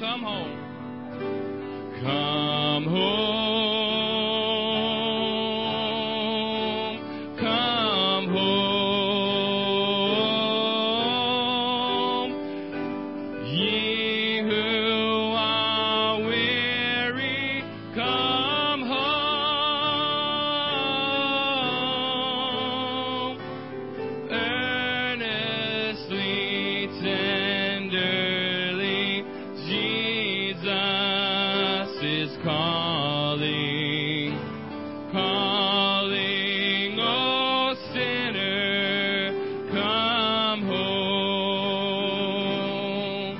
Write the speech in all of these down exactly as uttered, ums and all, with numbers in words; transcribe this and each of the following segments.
Come home. Come home. Come home. Ye who are weary, come home. Earnestly, tenderly, Jesus is calling, calling, oh sinner, come home.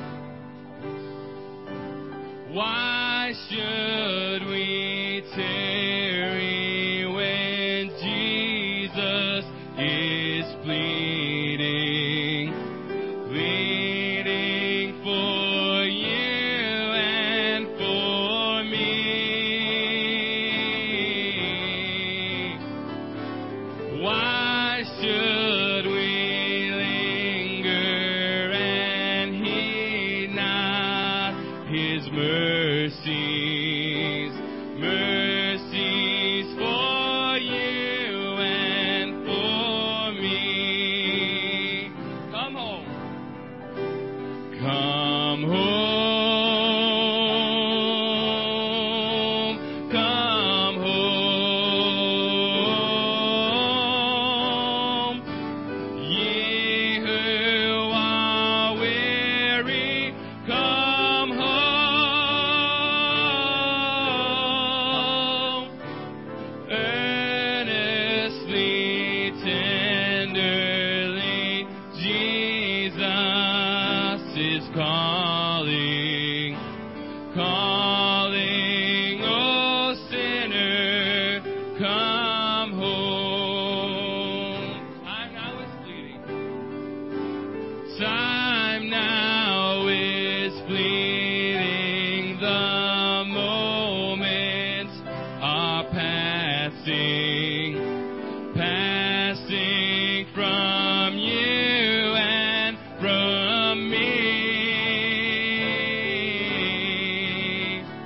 Why should we tarry when Jesus is pleading, pleading for you and for me? Why should we linger and heed not His mercies, mercies for you and for me? Come home. Come home. Come home. Ye who are weary, come home. Earnestly, tenderly, Jesus is calling, calling, oh sinner, come home. Time now is fleeting. Time now is fleeting. The moments are passing, passing from you and from me.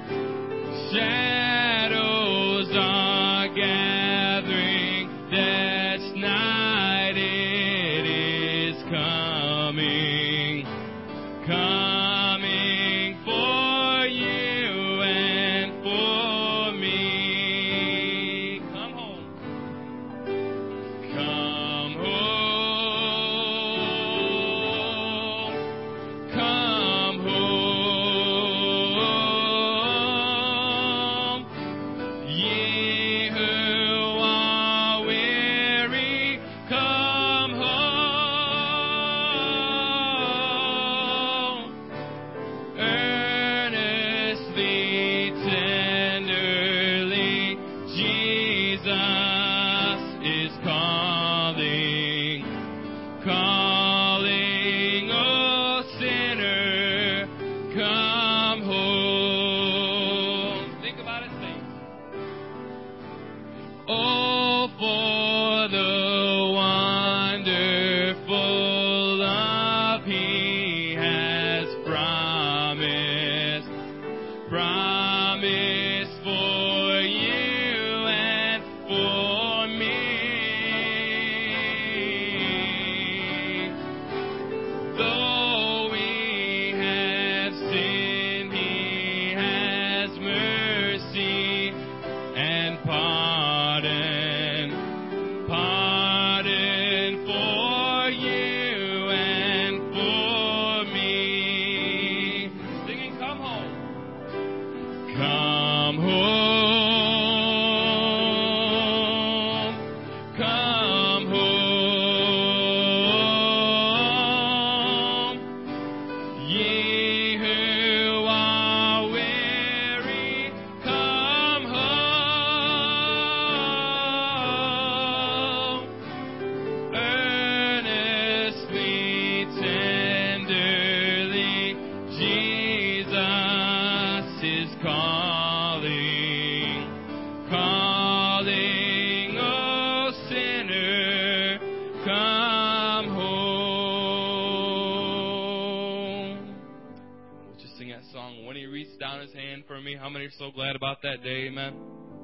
that song, When He Reached Down His Hand for Me. How many are so glad about that day? Amen.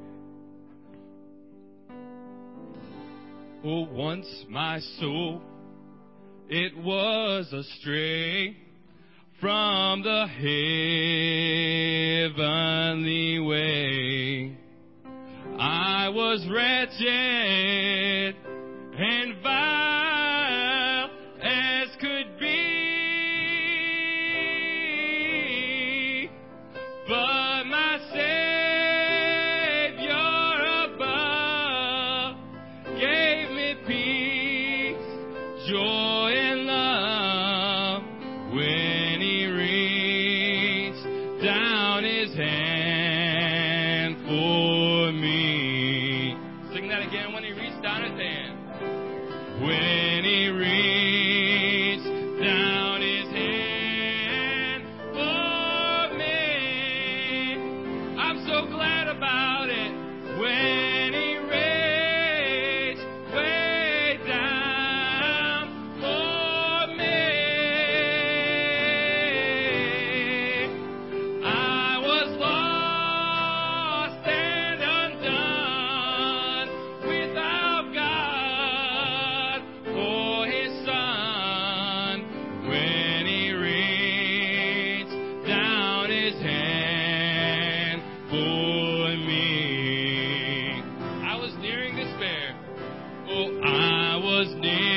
Oh, once my soul, it was astray from the heavenly way. I was wretched and vile as could be, but my Savior above gave me peace, joy, and love when He reached down His hand for me. Sing that again. When He reached down His hand. When He reached down His hand for me. I'm so glad about it. When He reached way down for me. I was lost and undone without God for His Son. When He reached down His hand for me. I was nearing despair. Oh, I was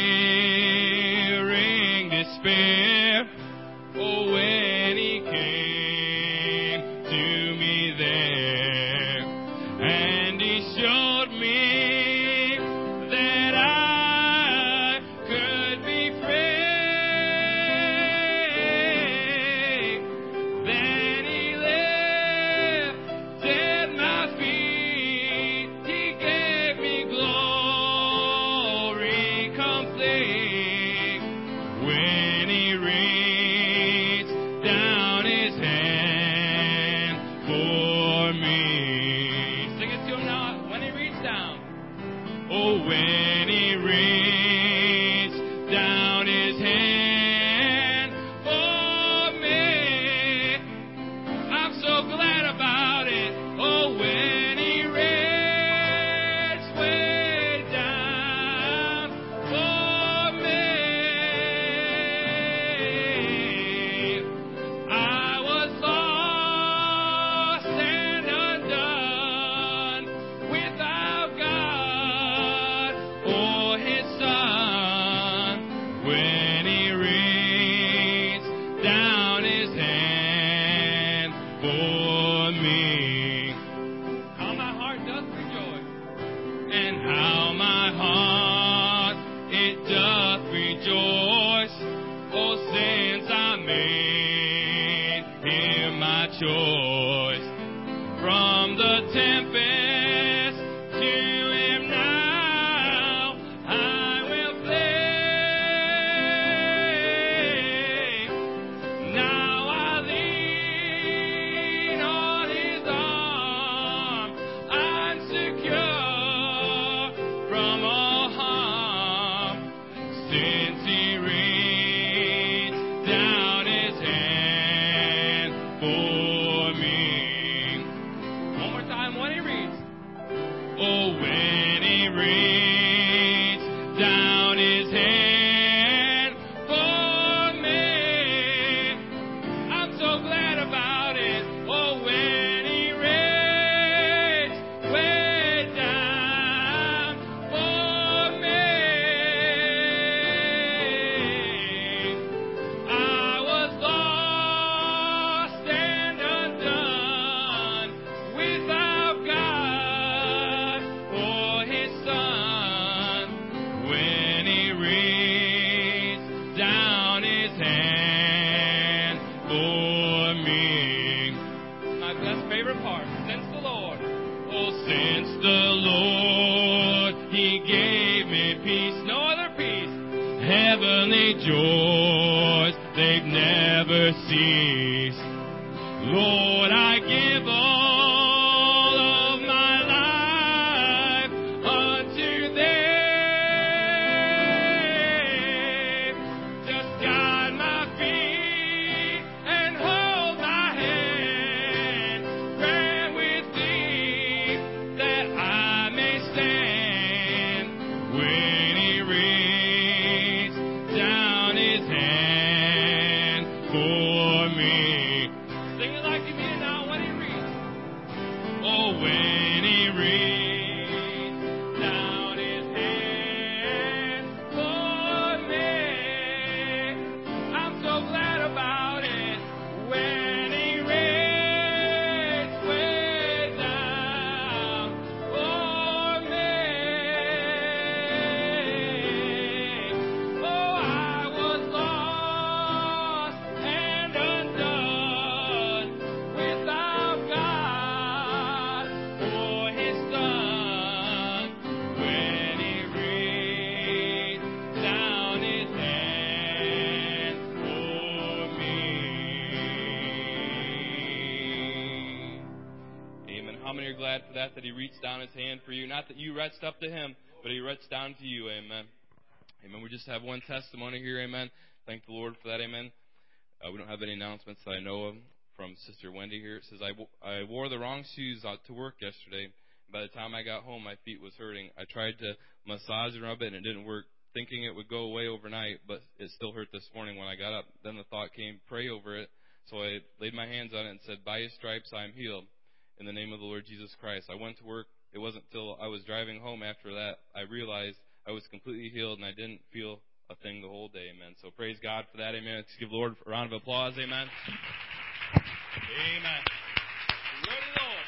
nearing despair. Oh, when He came to me there, and He showed me that I could be free. Then He lifted my feet. He gave me glory complete. When He reached down His hand for me. Sing it to Him now. When He reached down. Oh, when He reached down His hand for me. I'm so glad about it. Oh, when He reached way down for me. I was lost and undone without God or His Son. When He reached down His hand for me. How my heart doth rejoice, and how my heart it doth rejoice. Oh, since I made Him my choice. From the tempest to Him now I will flee. Now I lean on His arm. I'm secure from all harm. Since He reached down His hand for me. One more time. When He reached. Oh, when He reached down His hand for me. I'm so glad about it. Oh, when He reached way down for me. I was lost and undone without God or His Son. When He reached down His hand for me. My best favorite part. Since the Lord. Oh, since the Lord, He gave me peace. No other peace. Heavenly joys, they've never ceased. Lord, I give all of my life unto Thee. Just guide my feet and hold my How many are glad for that, that He reached down His hand for you? Not that you reached up to Him, but He reached down to you. Amen. Amen. We just have one testimony here. Amen. Thank the Lord for that. Amen. Uh, we don't have any announcements that I know of from Sister Wendy here. It says, I, w- I wore the wrong shoes out to work yesterday. By the time I got home, my feet was hurting. I tried to massage and rub it, and it didn't work, thinking it would go away overnight, but it still hurt this morning when I got up. Then the thought came, pray over it. So I laid my hands on it and said, by His stripes I am healed. In the name of the Lord Jesus Christ. I went to work. It wasn't until I was driving home after that I realized I was completely healed, and I didn't feel a thing the whole day. Amen. So praise God for that. Amen. Let's give the Lord a round of applause. Amen. Amen. Ready, Lord.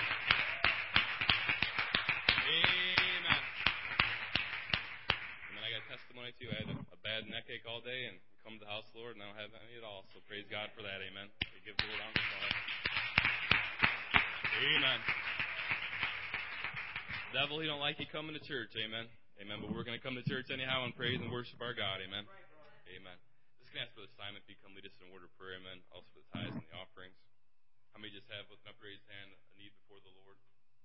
Amen. And then I got testimony too. I had a, a bad neck ache all day, and come to the house, Lord, and I don't have any at all. So praise God for that. Amen. So give the Lord a round of applause. Amen. Devil, he don't like you coming to church. Amen. Amen. But we're going to come to church anyhow and praise and worship our God. Amen. Amen. Just going to ask Brother Simon if he come lead us in a word of prayer. Amen. Also for the tithes and the offerings. How many just have, with an upraised hand, a need before the Lord?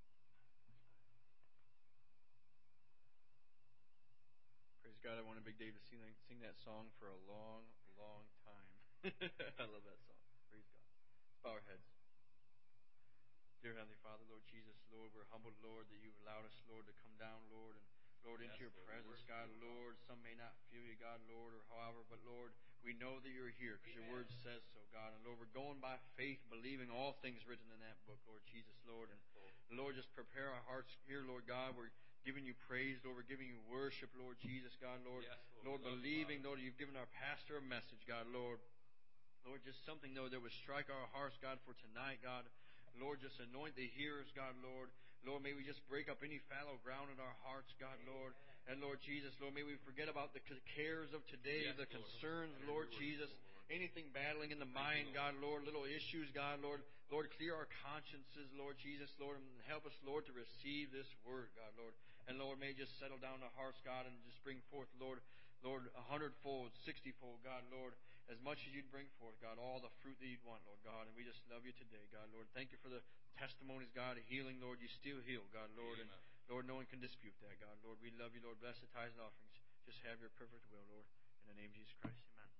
Praise God. I wanted Big Dave to sing, sing that song for a long, long time. I love that song. Praise God. Let's bow our heads. Dear Heavenly Father, Lord Jesus, Lord, we're humbled, Lord, that you've allowed us, Lord, to come down, Lord, and Lord, into yes, your Lord, presence, God, Lord. Some may not feel you, God, Lord, or however, but Lord, we know that you're here because your word says so, God. And Lord, we're going by faith, believing all things written in that book, Lord Jesus, Lord. And Lord, just prepare our hearts here, Lord God. We're giving you praise, Lord. We're giving you worship, Lord Jesus, God, Lord. Yes, Lord, Lord believing, Lord, you've given our pastor a message, God, Lord. Lord, just something, though, that would strike our hearts, God, for tonight, God. Lord, just anoint the hearers, God, Lord. Lord, may we just break up any fallow ground in our hearts, God, Lord. And Lord Jesus, Lord, may we forget about the cares of today, yes, the concerns, Lord, Lord Jesus. Lord. Anything battling in the mind, God, Lord, little issues, God, Lord. Lord, clear our consciences, Lord Jesus, Lord, and help us, Lord, to receive this word, God, Lord. And Lord, may just settle down our hearts, God, and just bring forth, Lord, Lord, a hundredfold, sixtyfold, God, Lord, as much as you'd bring forth, God, all the fruit that you'd want, Lord God. And we just love you today, God, Lord. Thank you for the testimonies, God, of healing, Lord. You still heal, God, Lord. Amen. And Lord, no one can dispute that, God, Lord. We love you, Lord. Bless the tithes and offerings. Just have your perfect will, Lord. In the name of Jesus Christ, amen.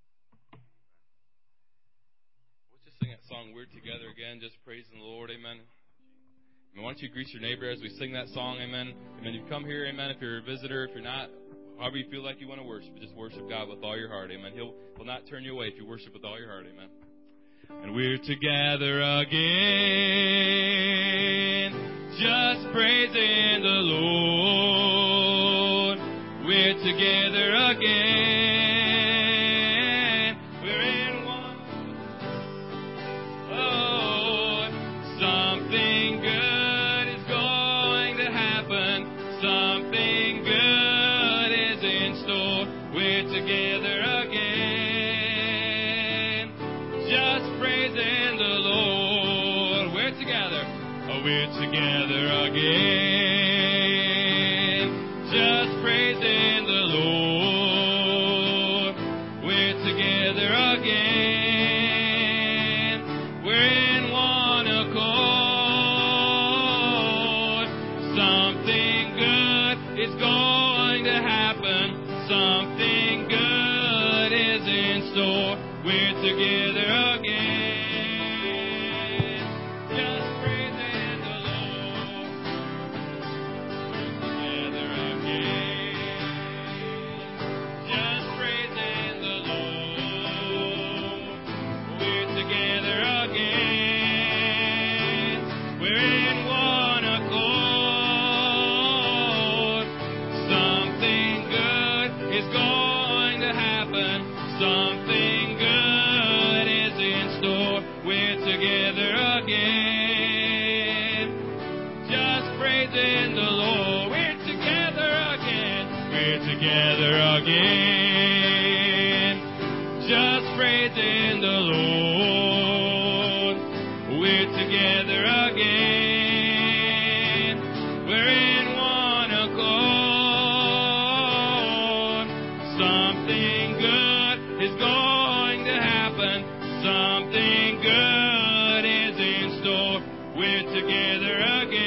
Let's just sing that song, We're Together, again, just praising the Lord, amen. Amen. Why don't you greet your neighbor as we sing that song, amen. Amen. You come here, amen, if you're a visitor, if you're not, however you feel like you want to worship, just worship God with all your heart, amen. He'll, he'll not turn you away if you worship with all your heart, amen. And we're together again, just praising the Lord. We're together again, we're in one. Oh, something good is going to happen, something good is in store. We're together again, just praising the Lord. We're together, oh, we're together again, just praising the Lord. We're together again, we're in one accord. Something good is going to happen, something good is in store. We're together again, just praising the Lord. We're together again, just praising the Lord. We're together again, we're in one accord. Something good is going to happen, something good is in store. We're together again, just praising the Lord. We're together again, we're together again, just praising the Lord. We're together again, we're in one accord. Something good is going to happen, something good is in store. We're together again.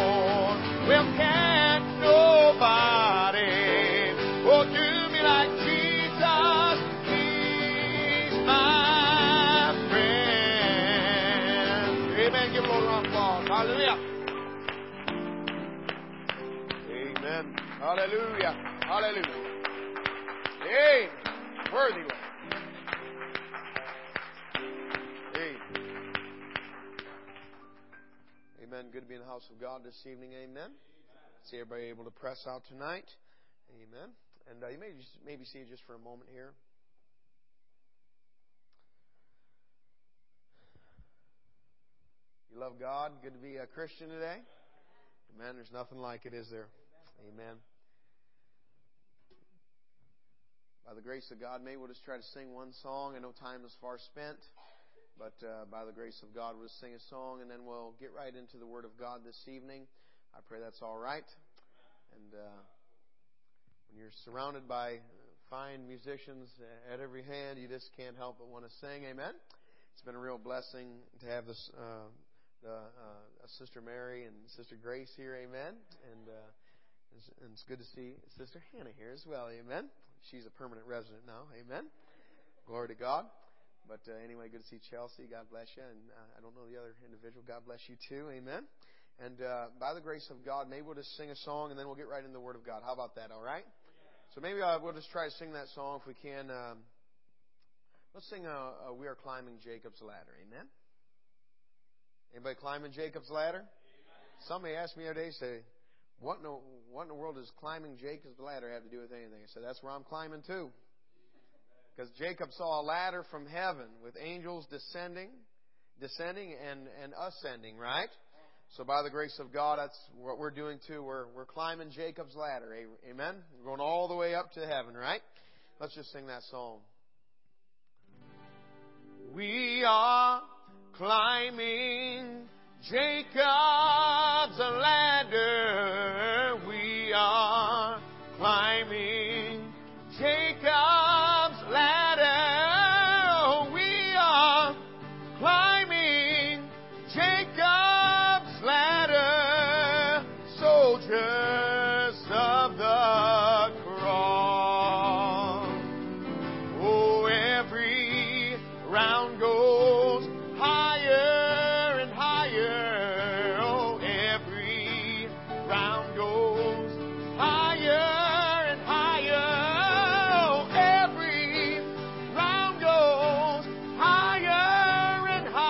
Lord. Well, can't nobody oh, do me like Jesus. He's my friend. Amen. Give a Lord a round of applause. Hallelujah. Amen. Hallelujah. Hallelujah. Amen. Worthy Lord. Amen. Good to be in the house of God this evening. Amen. See everybody able to press out tonight. Amen. And uh, you may just maybe see it just for a moment here. You love God. Good to be a Christian today. Amen. There's nothing like it, is there? Amen. By the grace of God, maybe we'll just try to sing one song. I know time is far spent. But uh, by the grace of God, we'll sing a song, and then we'll get right into the Word of God this evening. I pray that's all right. And uh, when you're surrounded by fine musicians at every hand, you just can't help but want to sing. Amen. It's been a real blessing to have this uh, the, uh, Sister Mary and Sister Grace here. Amen. And, uh, it's, and it's good to see Sister Hannah here as well. Amen. She's a permanent resident now. Amen. Glory to God. But uh, anyway, good to see Chelsea. God bless you. And uh, I don't know the other individual. God bless you too. Amen. And uh, by the grace of God, maybe we'll just sing a song and then we'll get right into the Word of God. How about that? All right? So maybe uh, we'll just try to sing that song if we can. Um, let's sing uh, uh, We Are Climbing Jacob's Ladder. Amen. Anybody climbing Jacob's ladder? Amen. Somebody asked me the other day, say, what in, the, what in the world does climbing Jacob's ladder have to do with anything? I said, that's where I'm climbing too. Because Jacob saw a ladder from heaven with angels descending, descending and, and ascending, right? So by the grace of God, that's what we're doing too. We're, we're climbing Jacob's ladder. Amen? We're going all the way up to heaven, right? Let's just sing that song. We are climbing Jacob's ladder. We are climbing Jacob's ladder. We are climbing Jacob's ladder. Soldiers of the cross. Oh, every round goes higher and higher. Oh, every round goes higher.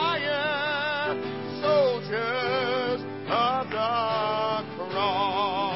Soldiers of the cross.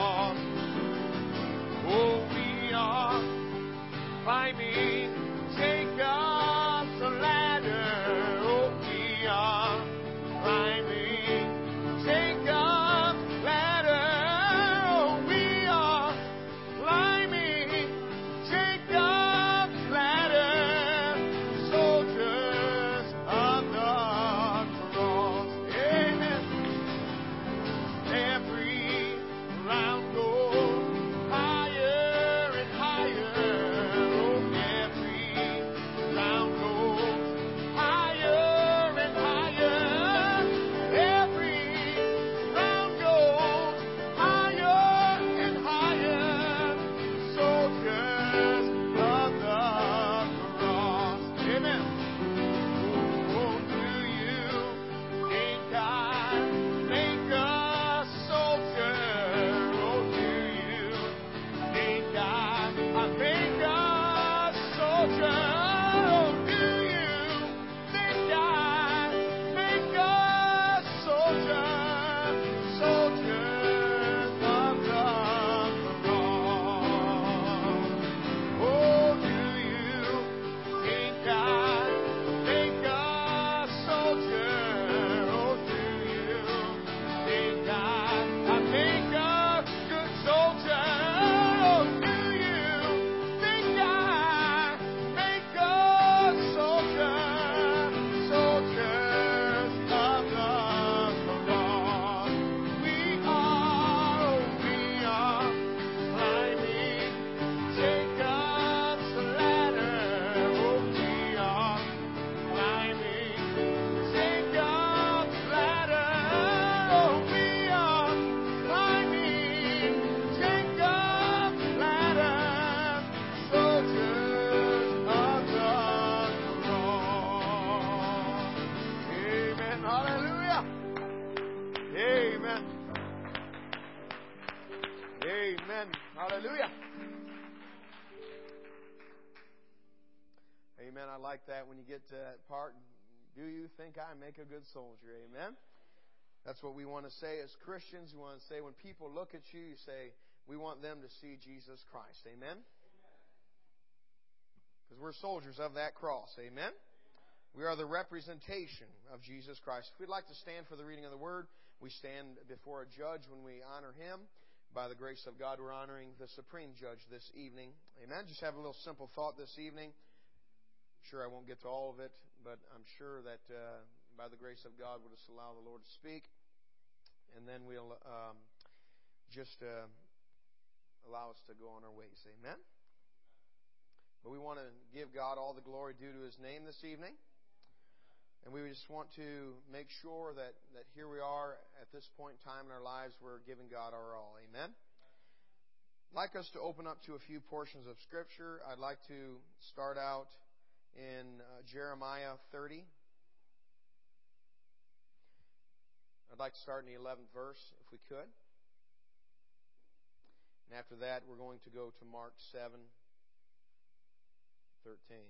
Amen. Hallelujah. Amen. I like that when you get to that part. Do you think I make a good soldier? Amen. That's what we want to say as Christians. We want to say when people look at you, you say, we want them to see Jesus Christ. Amen. Because we're soldiers of that cross. Amen. We are the representation of Jesus Christ. If we'd like to stand for the reading of the Word, we stand before a judge when we honor Him. By the grace of God, we're honoring the Supreme Judge this evening. Amen. Just have a little simple thought this evening. Sure, I won't get to all of it, but I'm sure that uh, by the grace of God, we'll just allow the Lord to speak. And then we'll um, just uh, allow us to go on our ways. Amen. But we want to give God all the glory due to His name this evening. And we just want to make sure that, that here we are at this point in time in our lives, we're giving God our all. Amen. I'd like us to open up to a few portions of Scripture. I'd like to start out in uh, Jeremiah thirty. I'd like to start in the eleventh verse, if we could. And after that, we're going to go to Mark seven thirteen.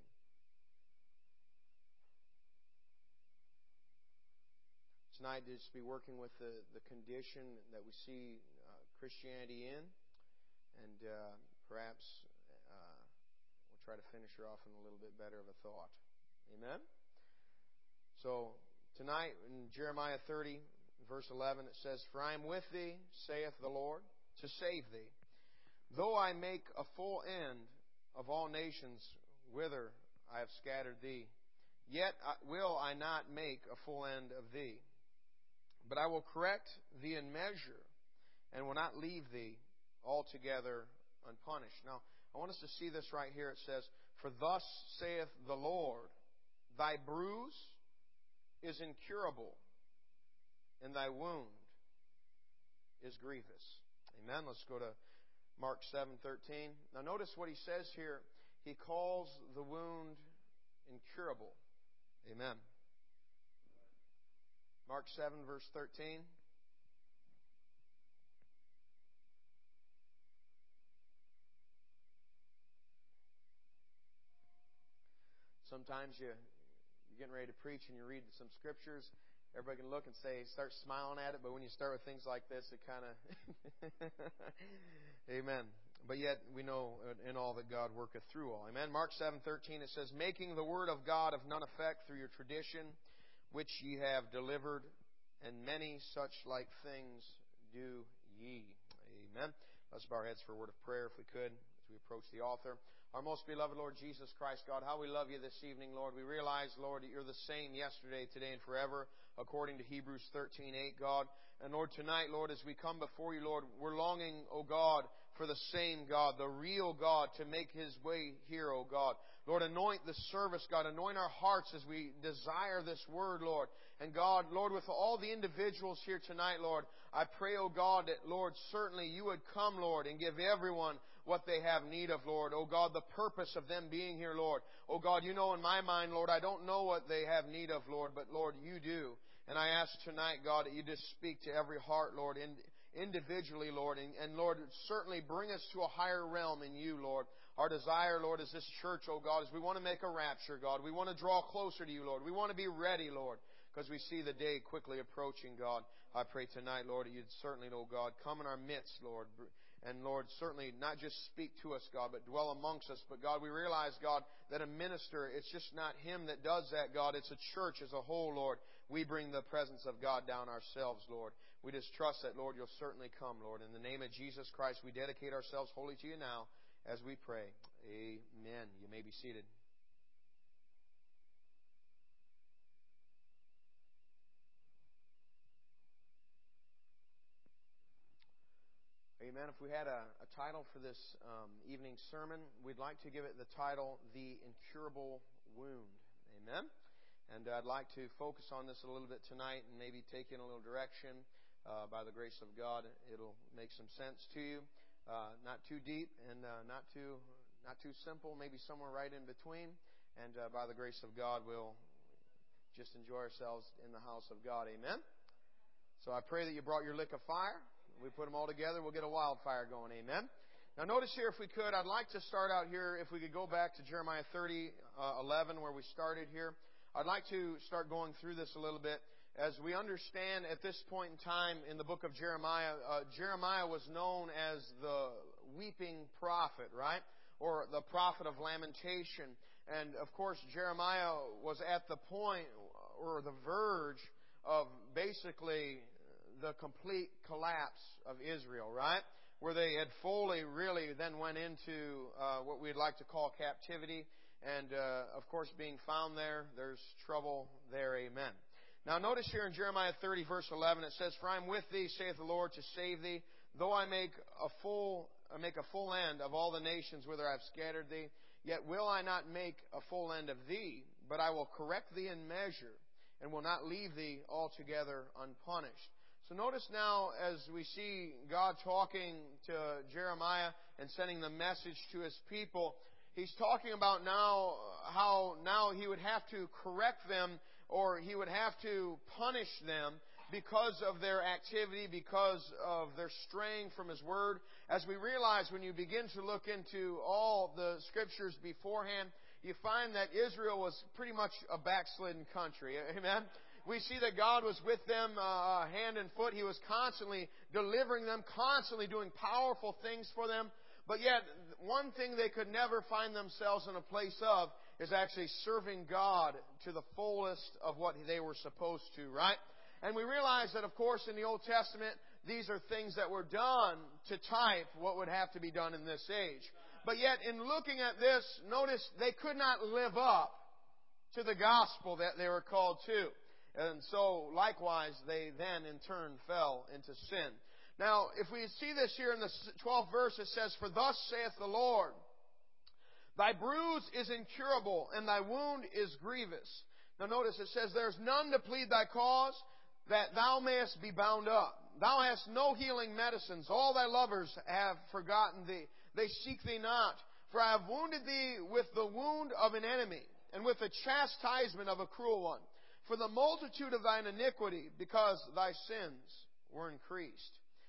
Tonight, to just be working with the, the condition that we see uh, Christianity in. And uh, perhaps uh, we'll try to finish her off in a little bit better of a thought. Amen? So, tonight, in Jeremiah thirty, verse eleven, it says, For I am with thee, saith the Lord, to save thee. Though I make a full end of all nations whither I have scattered thee, yet will I not make a full end of thee. But I will correct thee in measure, and will not leave thee altogether unpunished. Now, I want us to see this right here. It says, For thus saith the Lord, Thy bruise is incurable, and thy wound is grievous. Amen. Let's go to Mark seven thirteen. Now notice what he says here. He calls the wound incurable. Amen. Mark seven, verse thirteen. Sometimes you, you're getting ready to preach and you read some scriptures. Everybody can look and say, start smiling at it. But when you start with things like this, it kind of... Amen. But yet we know in all that God worketh through all. Amen. Mark seven thirteen, it says, Making the word of God of none effect through your tradition, which ye have delivered, and many such like things do ye. Amen. Let's bow our heads for a word of prayer, if we could, as we approach the altar. Our most beloved Lord Jesus Christ, God, how we love you this evening, Lord. We realize, Lord, that you're the same yesterday, today, and forever, according to Hebrews thirteen eight, God. And Lord, tonight, Lord, as we come before you, Lord, we're longing, O God, for the same God, the real God, to make His way here, O God. Lord, anoint the service, God. Anoint our hearts as we desire this word, Lord. And God, Lord, with all the individuals here tonight, Lord, I pray, O God, that, Lord, certainly you would come, Lord, and give everyone what they have need of, Lord. Oh God, the purpose of them being here, Lord. Oh God, you know in my mind, Lord, I don't know what they have need of, Lord, but Lord, you do. And I ask tonight, God, that you just speak to every heart, Lord, individually, Lord. And, and Lord, certainly bring us to a higher realm in you, Lord. Our desire, Lord, is this church, oh God, is we want to make a rapture, God. We want to draw closer to you, Lord. We want to be ready, Lord, because we see the day quickly approaching, God. I pray tonight, Lord, that you'd certainly, oh God, come in our midst, Lord. And Lord, certainly not just speak to us, God, but dwell amongst us. But God, we realize, God, that a minister, it's just not him that does that, God. It's a church as a whole, Lord. We bring the presence of God down ourselves, Lord. We just trust that, Lord, you'll certainly come, Lord. In the name of Jesus Christ, we dedicate ourselves wholly to you now as we pray. Amen. You may be seated. Amen. If we had a, a title for this um, evening's sermon, we'd like to give it the title, The Incurable Wound. Amen. And I'd like to focus on this a little bit tonight and maybe take in a little direction. Uh, by the grace of God, it'll make some sense to you. Uh, not too deep and uh, not too not too simple, maybe somewhere right in between. And uh, by the grace of God, we'll just enjoy ourselves in the house of God. Amen. So I pray that you brought your lick of fire. We put them all together, we'll get a wildfire going. Amen. Now notice here, if we could, I'd like to start out here, if we could go back to Jeremiah thirty, eleven, where we started here. I'd like to start going through this a little bit. As we understand at this point in time in the book of Jeremiah, uh, Jeremiah was known as the weeping prophet, right? Or the prophet of lamentation. And of course, Jeremiah was at the point or the verge of basically the complete collapse of Israel, right? Where they had fully really then went into uh, what we'd like to call captivity. And uh, of course, being found there, there's trouble there. Amen. Now notice here in Jeremiah thirty, verse eleven, it says, "For I am with thee, saith the Lord, to save thee, though I make a full I make a full end of all the nations whither I have scattered thee. Yet will I not make a full end of thee, but I will correct thee in measure, and will not leave thee altogether unpunished." So notice now, as we see God talking to Jeremiah and sending the message to His people, He's talking about now how now He would have to correct them, or He would have to punish them because of their activity, because of their straying from His Word. As we realize, when you begin to look into all the Scriptures beforehand, you find that Israel was pretty much a backslidden country. Amen? We see that God was with them uh, hand and foot. He was constantly delivering them, constantly doing powerful things for them. But yet, one thing they could never find themselves in a place of is actually serving God to the fullest of what they were supposed to, right? And we realize that, of course, in the Old Testament, these are things that were done to type what would have to be done in this age. But yet, in looking at this, notice they could not live up to the gospel that they were called to. And so, likewise, they then, in turn, fell into sin. Now, if we see this here in the twelfth verse, it says, "For thus saith the Lord, thy bruise is incurable, and thy wound is grievous." Now notice it says, "There is none to plead thy cause, that thou mayest be bound up. Thou hast no healing medicines. All thy lovers have forgotten thee. They seek thee not. For I have wounded thee with the wound of an enemy, and with the chastisement of a cruel one. For the multitude of thine iniquity, because thy sins were increased.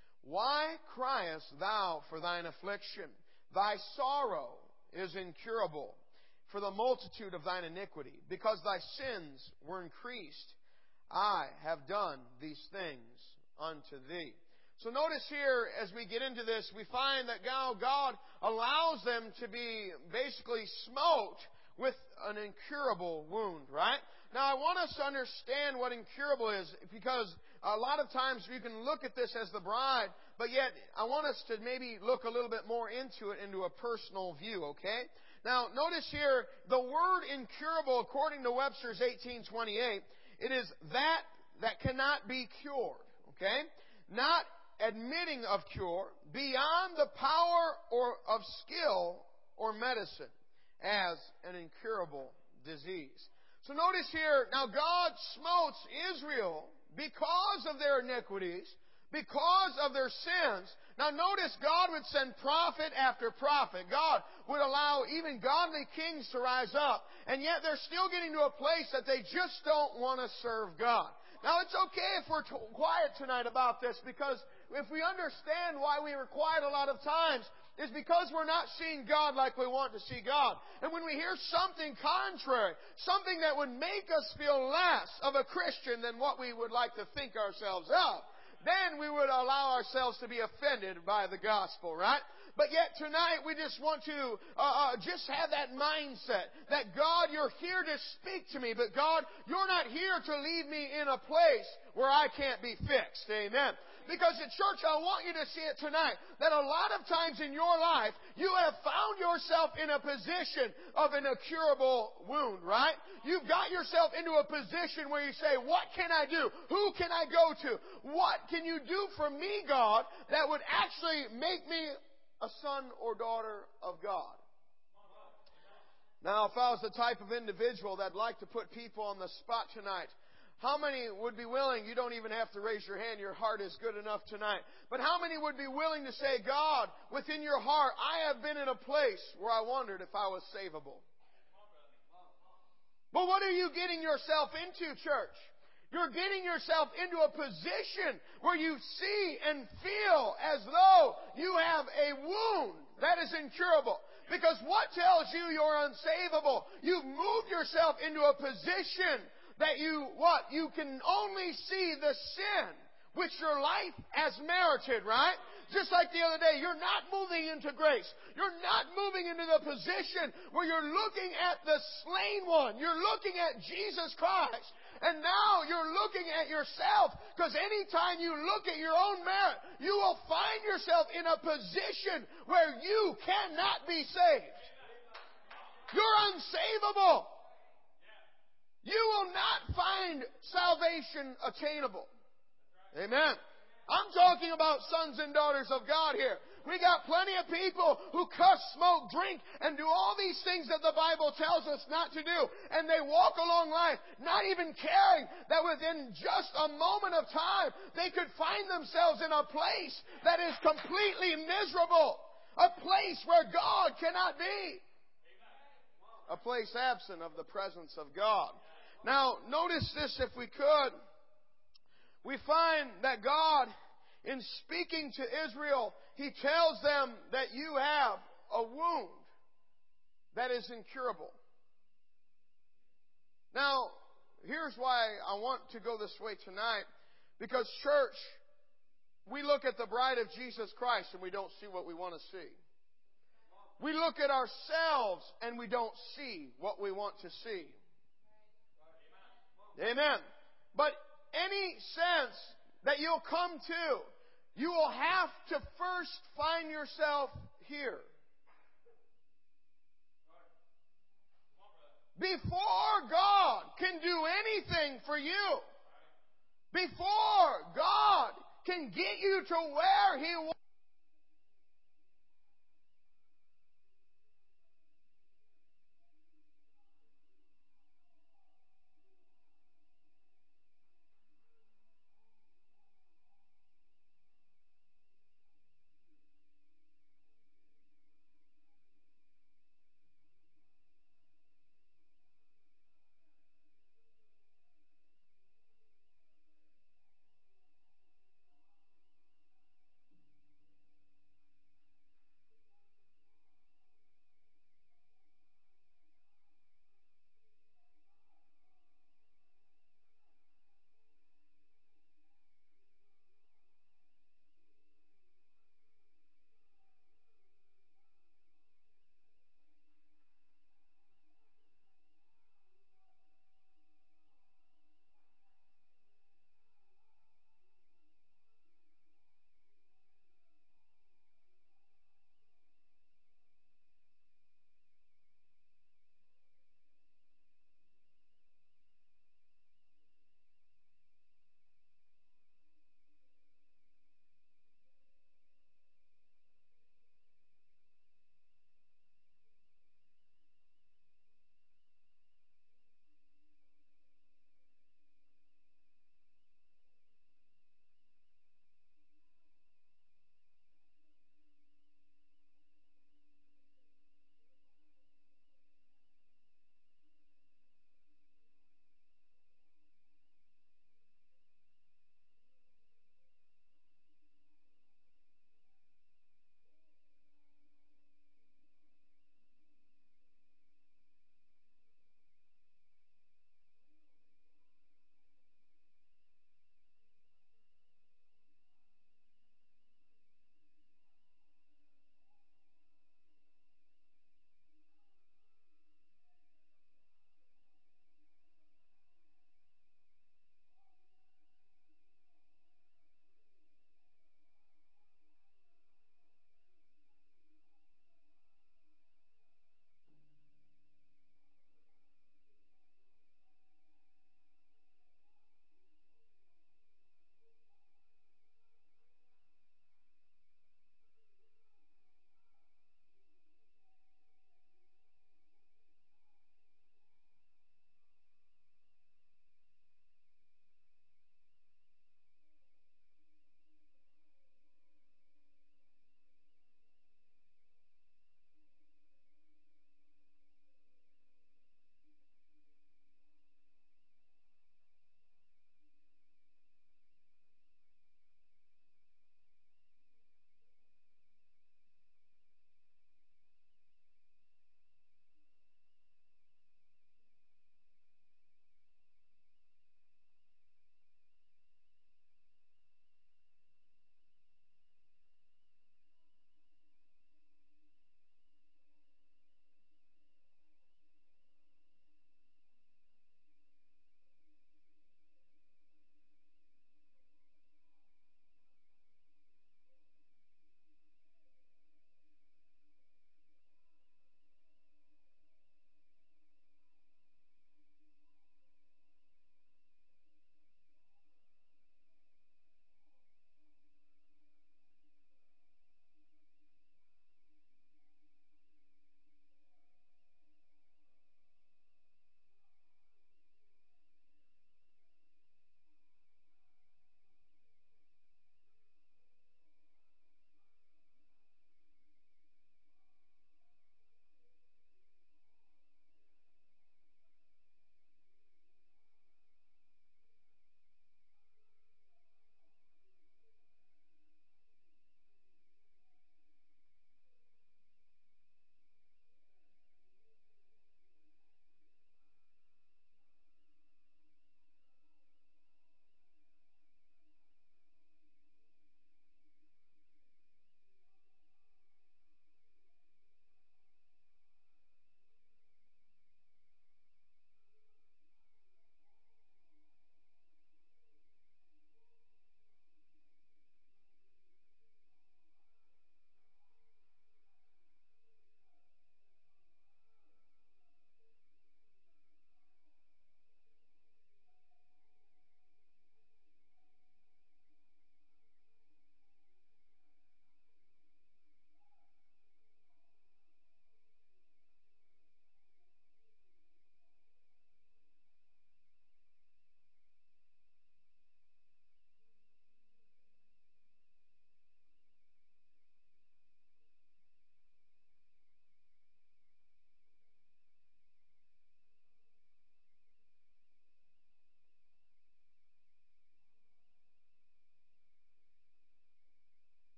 Why criest thou for thine affliction? Thy sorrow is incurable for the multitude of thine iniquity, because thy sins were increased. I have done these things unto thee." So notice here, as we get into this, we find that now God allows them to be basically smote with an incurable wound, right? Now I want us to understand what incurable is, because a lot of times you can look at this as the bride, but yet I want us to maybe look a little bit more into it, into a personal view, okay? Now notice here, the word incurable, according to Webster's eighteen twenty-eight, it is that that cannot be cured, okay? Not admitting of cure, beyond the power or of skill or medicine, as an incurable disease. So notice here, now God smotes Israel because of their iniquities, because of their sins. Now notice God would send prophet after prophet. God would allow even godly kings to rise up. And yet they're still getting to a place that they just don't want to serve God. Now it's okay if we're t- quiet tonight about this, because if we understand why we are quiet a lot of times, is because we're not seeing God like we want to see God. And when we hear something contrary, something that would make us feel less of a Christian than what we would like to think ourselves of, then we would allow ourselves to be offended by the gospel, right? But yet tonight we just want to uh, uh, just have that mindset that God, you're here to speak to me, but God, you're not here to leave me in a place where I can't be fixed. Amen. Because at church, I want you to see it tonight, that a lot of times in your life, you have found yourself in a position of an incurable wound, right? You've got yourself into a position where you say, what can I do? Who can I go to? What can you do for me, God, that would actually make me a son or daughter of God? Now, if I was the type of individual that'd like to put people on the spot tonight, how many would be willing, you don't even have to raise your hand, your heart is good enough tonight, but how many would be willing to say, God, within your heart, I have been in a place where I wondered if I was savable? But what are you getting yourself into, church? You're getting yourself into a position where you see and feel as though you have a wound that is incurable. Because what tells you you're unsavable? You've moved yourself into a position that you, what? You can only see the sin which your life has merited, right? Just like the other day, you're not moving into grace. You're not moving into the position where you're looking at the slain one. You're looking at Jesus Christ. And now you're looking at yourself, because anytime you look at your own merit, you will find yourself in a position where you cannot be saved. You're unsavable. You will not find salvation attainable. Amen. I'm talking about sons and daughters of God here. We got plenty of people who cuss, smoke, drink, and do all these things that the Bible tells us not to do. And they walk along life not even caring that within just a moment of time they could find themselves in a place that is completely miserable. A place where God cannot be. A place absent of the presence of God. Now, notice this if we could. We find that God, in speaking to Israel, He tells them that you have a wound that is incurable. Now, here's why I want to go this way tonight. Because, church, we look at the bride of Jesus Christ and we don't see what we want to see. We look at ourselves and we don't see what we want to see. Amen. But any sense that you'll come to, you will have to first find yourself here. Before God can do anything for you, before God can get you to where He wants,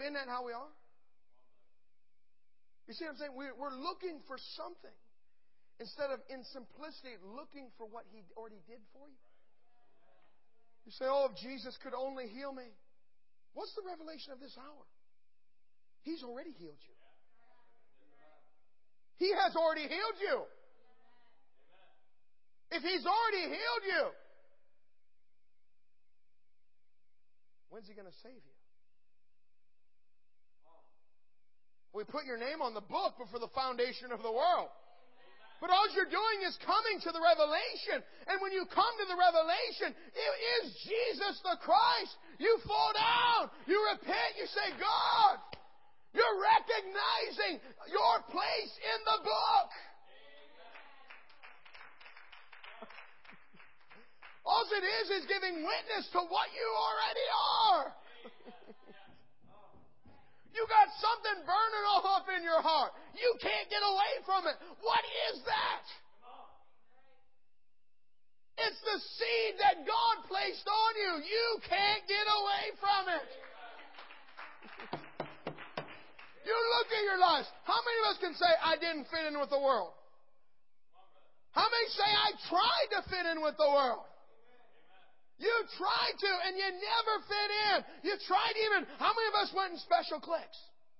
isn't that how we are? You see what I'm saying? We're, we're looking for something instead of, in simplicity, looking for what He already did for you. You say, oh, if Jesus could only heal me. What's the revelation of this hour? He's already healed you. He has already healed you. If He's already healed you, when's He going to save you? We put your name on the book before the foundation of the world. But all you're doing is coming to the revelation. And when you come to the revelation, it is Jesus the Christ. You fall down. You repent. You say, God, you're recognizing your place in the book. All it is is giving witness to what you already are. You got something burning all up in your heart. You can't get away from it. What is that? It's the seed that God placed on you. You can't get away from it. You look at your lives. How many of us can say, I didn't fit in with the world? How many say, I tried to fit in with the world? You tried to, and you never fit in. You tried even. How many of us went in special cliques?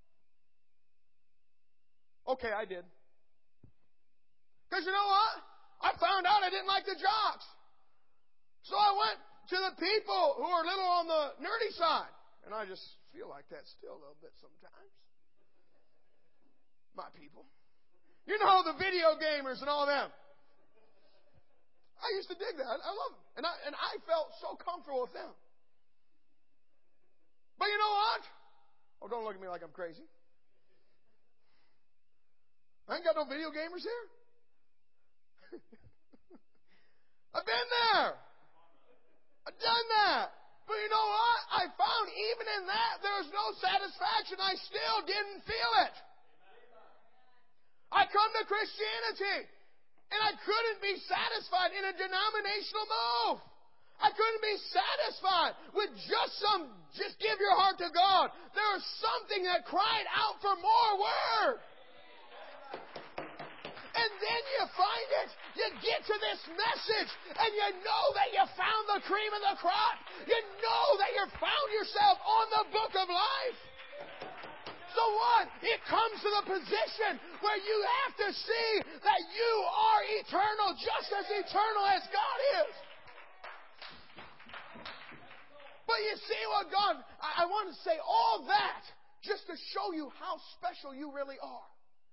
Okay, I did. Because you know what? I found out I didn't like the jocks. So I went to the people who are a little on the nerdy side. And I just feel like that still a little bit sometimes. My people. You know, the video gamers and all them. I used to dig that. I love them. And I, and I felt so comfortable with them. But you know what? Oh, don't look at me like I'm crazy. I ain't got no video gamers here. I've been there. I've done that. But you know what? I found even in that there was no satisfaction. I still didn't feel it. I come to Christianity. And I couldn't be satisfied in a denominational move. I couldn't be satisfied with just some, just give your heart to God. There was something that cried out for more word. And then you find it. You get to this message and you know that you found the cream of the crop. You know that you found yourself on the book of life. So what? It comes to the position where you have to see that you are eternal, just as eternal as God is. But you see what God, I, I want to say all that just to show you how special you really are.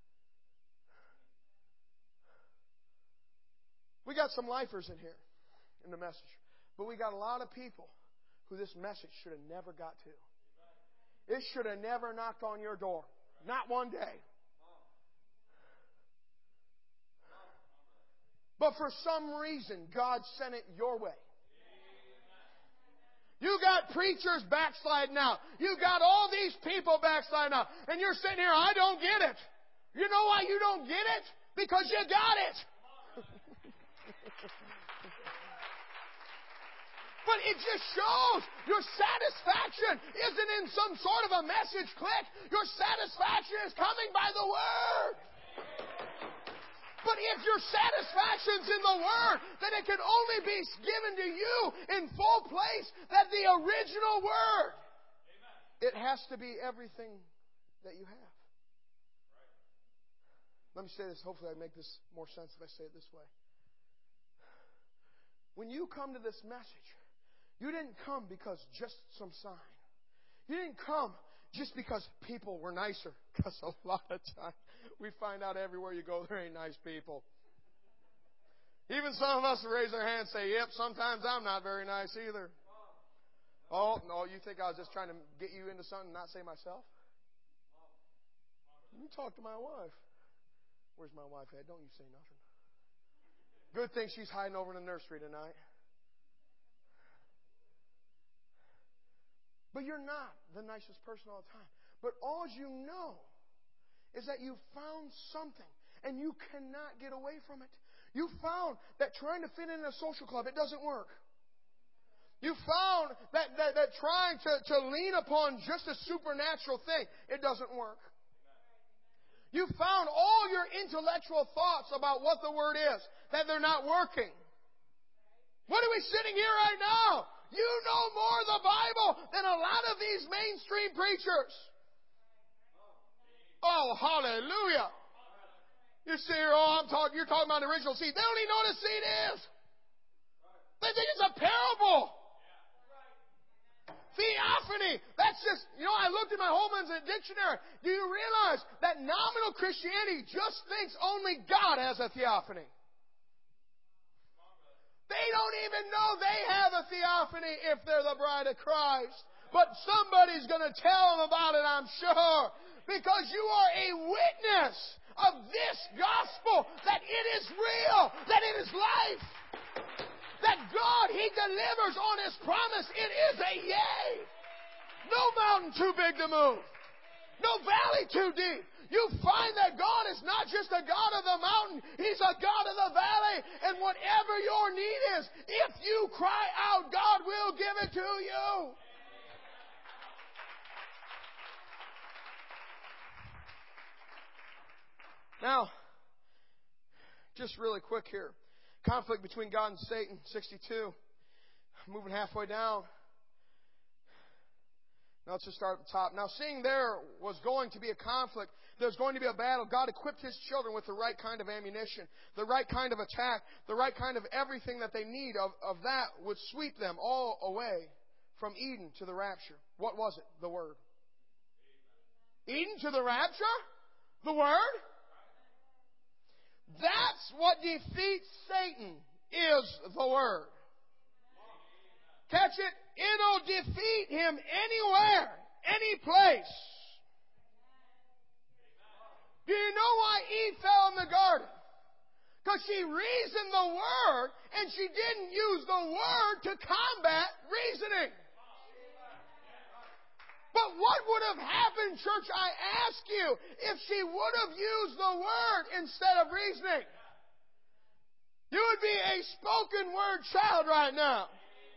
We got some lifers in here in the message, but we got a lot of people who this message should have never got to. It should have never knocked on your door. Not one day. But for some reason, God sent it your way. You got preachers backsliding out. You got all these people backsliding out. And you're sitting here, I don't get it. You know why you don't get it? Because you got it. But it just shows your satisfaction isn't in some sort of a message click. Your satisfaction is coming by the Word. But if your satisfaction's in the Word, then it can only be given to you in full place that the original Word. It has to be everything that you have. Let me say this. Hopefully I make this more sense if I say it this way. When you come to this message, you didn't come because just some sign. You didn't come just because people were nicer. Because a lot of times we find out everywhere you go there ain't nice people. Even some of us raise our hands and say, yep, sometimes I'm not very nice either. Oh, no, you think I was just trying to get you into something and not say myself? You talk to my wife. Where's my wife at? Don't you say nothing. Good thing she's hiding over in the nursery tonight. But you're not the nicest person all the time. But all you know is that you found something and you cannot get away from it. You found that trying to fit in a social club, it doesn't work. You found that, that, that trying to, to lean upon just a supernatural thing, it doesn't work. You found all your intellectual thoughts about what the Word is, that they're not working. What are we sitting here right now? You know more of the Bible than a lot of these mainstream preachers. Oh, hallelujah. You see here, oh, I'm talking, you're talking about the original seed. They don't even know what a seed is. They think it's a parable. Theophany. That's just, you know, I looked at my Holman's dictionary. Do you realize that nominal Christianity just thinks only God has a theophany? They don't even know they have a theophany if they're the bride of Christ. But somebody's going to tell them about it, I'm sure. Because you are a witness of this gospel, that it is real, that it is life. That God, He delivers on His promise. It is a yea. No mountain too big to move. No valley too deep. You find that God is not just a God of the mountain. He's a God of the valley. And whatever your need is, if you cry out, God will give it to you. Now, just really quick here. Conflict between God and Satan, sixty-two. Moving halfway down. Now let's just start at the top. Now, seeing there was going to be a conflict, there's going to be a battle, God equipped His children with the right kind of ammunition, the right kind of attack, the right kind of everything that they need of, of that would sweep them all away from Eden to the rapture. What was it? The Word. Eden to the rapture? The Word? That's what defeats Satan, is the Word. Catch it? It'll defeat him anywhere, any place. Do you know why Eve fell in the garden? Because she reasoned the Word, and she didn't use the Word to combat reasoning. But what would have happened, church, I ask you, if she would have used the Word instead of reasoning? You would be a spoken word child right now.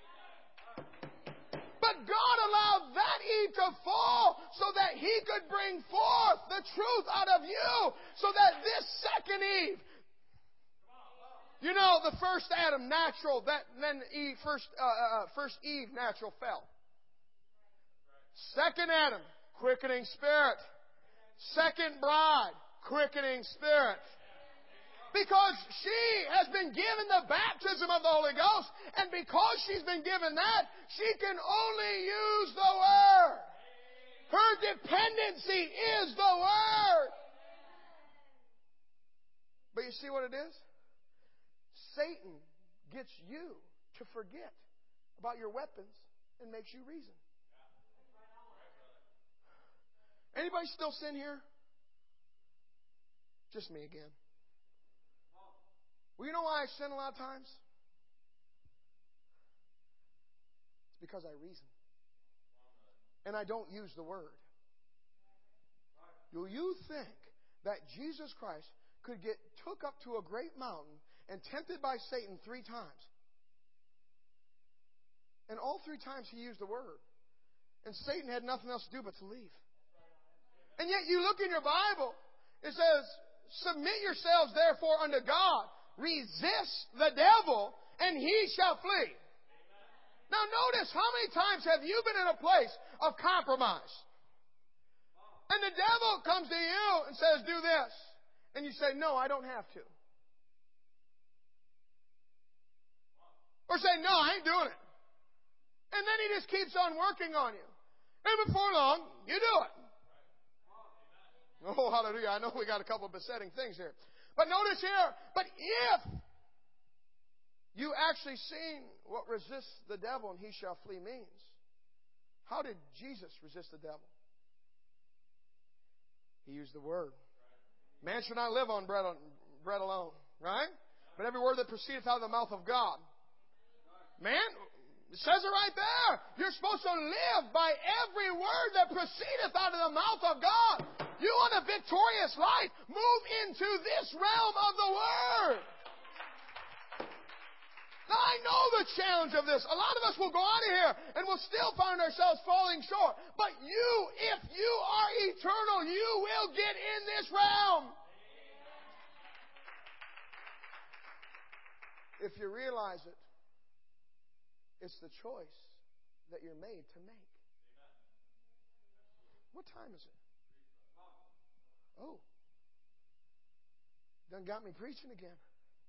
But God allowed that Eve to fall so that He could bring forth the truth out of you, so that this second Eve, you know, the first Adam, natural, that then Eve, first, uh, uh, first Eve, natural, fell. Second Adam, quickening spirit. Second bride, quickening spirit. Because she has been given the baptism of the Holy Ghost, and because she's been given that, she can only use the Word. Her dependency is the Word. But you see what it is? Satan gets you to forget about your weapons and makes you reason. Anybody still sin here? Just me again. Well, you know why I sin a lot of times? It's because I reason. And I don't use the Word. Do you think that Jesus Christ could get took up to a great mountain and tempted by Satan three times? And all three times He used the Word. And Satan had nothing else to do but to leave. And yet you look in your Bible, it says, submit yourselves therefore unto God. Resist the devil, and he shall flee. Now notice, how many times have you been in a place of compromise? And the devil comes to you and says, do this. And you say, no, I don't have to. Or say, no, I ain't doing it. And then he just keeps on working on you. And before long, you do it. Oh, hallelujah. I know we got a couple of besetting things here. But notice here, but if you actually seen what resists the devil and he shall flee means, how did Jesus resist the devil? He used the Word. Man shall not live on bread, on bread alone, right? But every word that proceedeth out of the mouth of God. Man, it says it right there. You're supposed to live by every word that proceedeth out of the mouth of God. You want a victorious life? Move into this realm of the Word. Now, I know the challenge of this. A lot of us will go out of here and we'll still find ourselves falling short. But you, if you are eternal, you will get in this realm. If you realize it, it's the choice that you're made to make. What time is it? Oh. Done got me preaching again.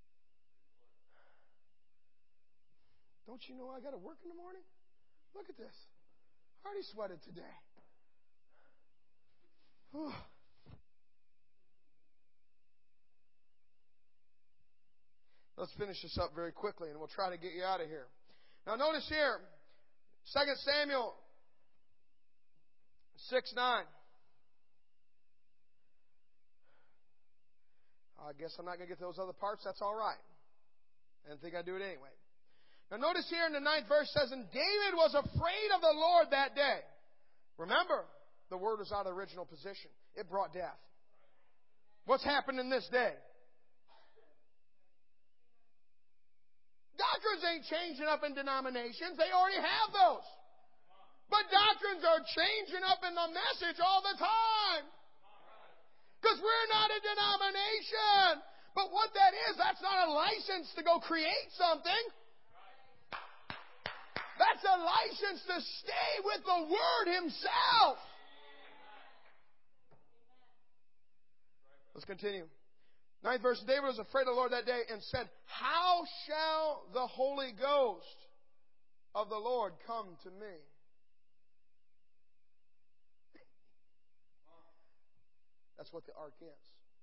Don't you know I got to work in the morning? Look at this. I already sweated today. Whew. Let's finish this up very quickly and we'll try to get you out of here. Now notice here, Second Samuel six nine. I guess I'm not going to get those other parts. That's all right. I didn't think I'd do it anyway. Now notice here in the ninth verse says, and David was afraid of the Lord that day. Remember, the word was out of the original position. It brought death. What's happened in this day? Doctrines ain't changing up in denominations. They already have those. But doctrines are changing up in the message all the time. Because we're not a denomination. But what that is, that's not a license to go create something. That's a license to stay with the Word Himself. Let's continue. Ninth verse, David was afraid of the Lord that day and said, how shall the Holy Ghost of the Lord come to me? That's what the ark is.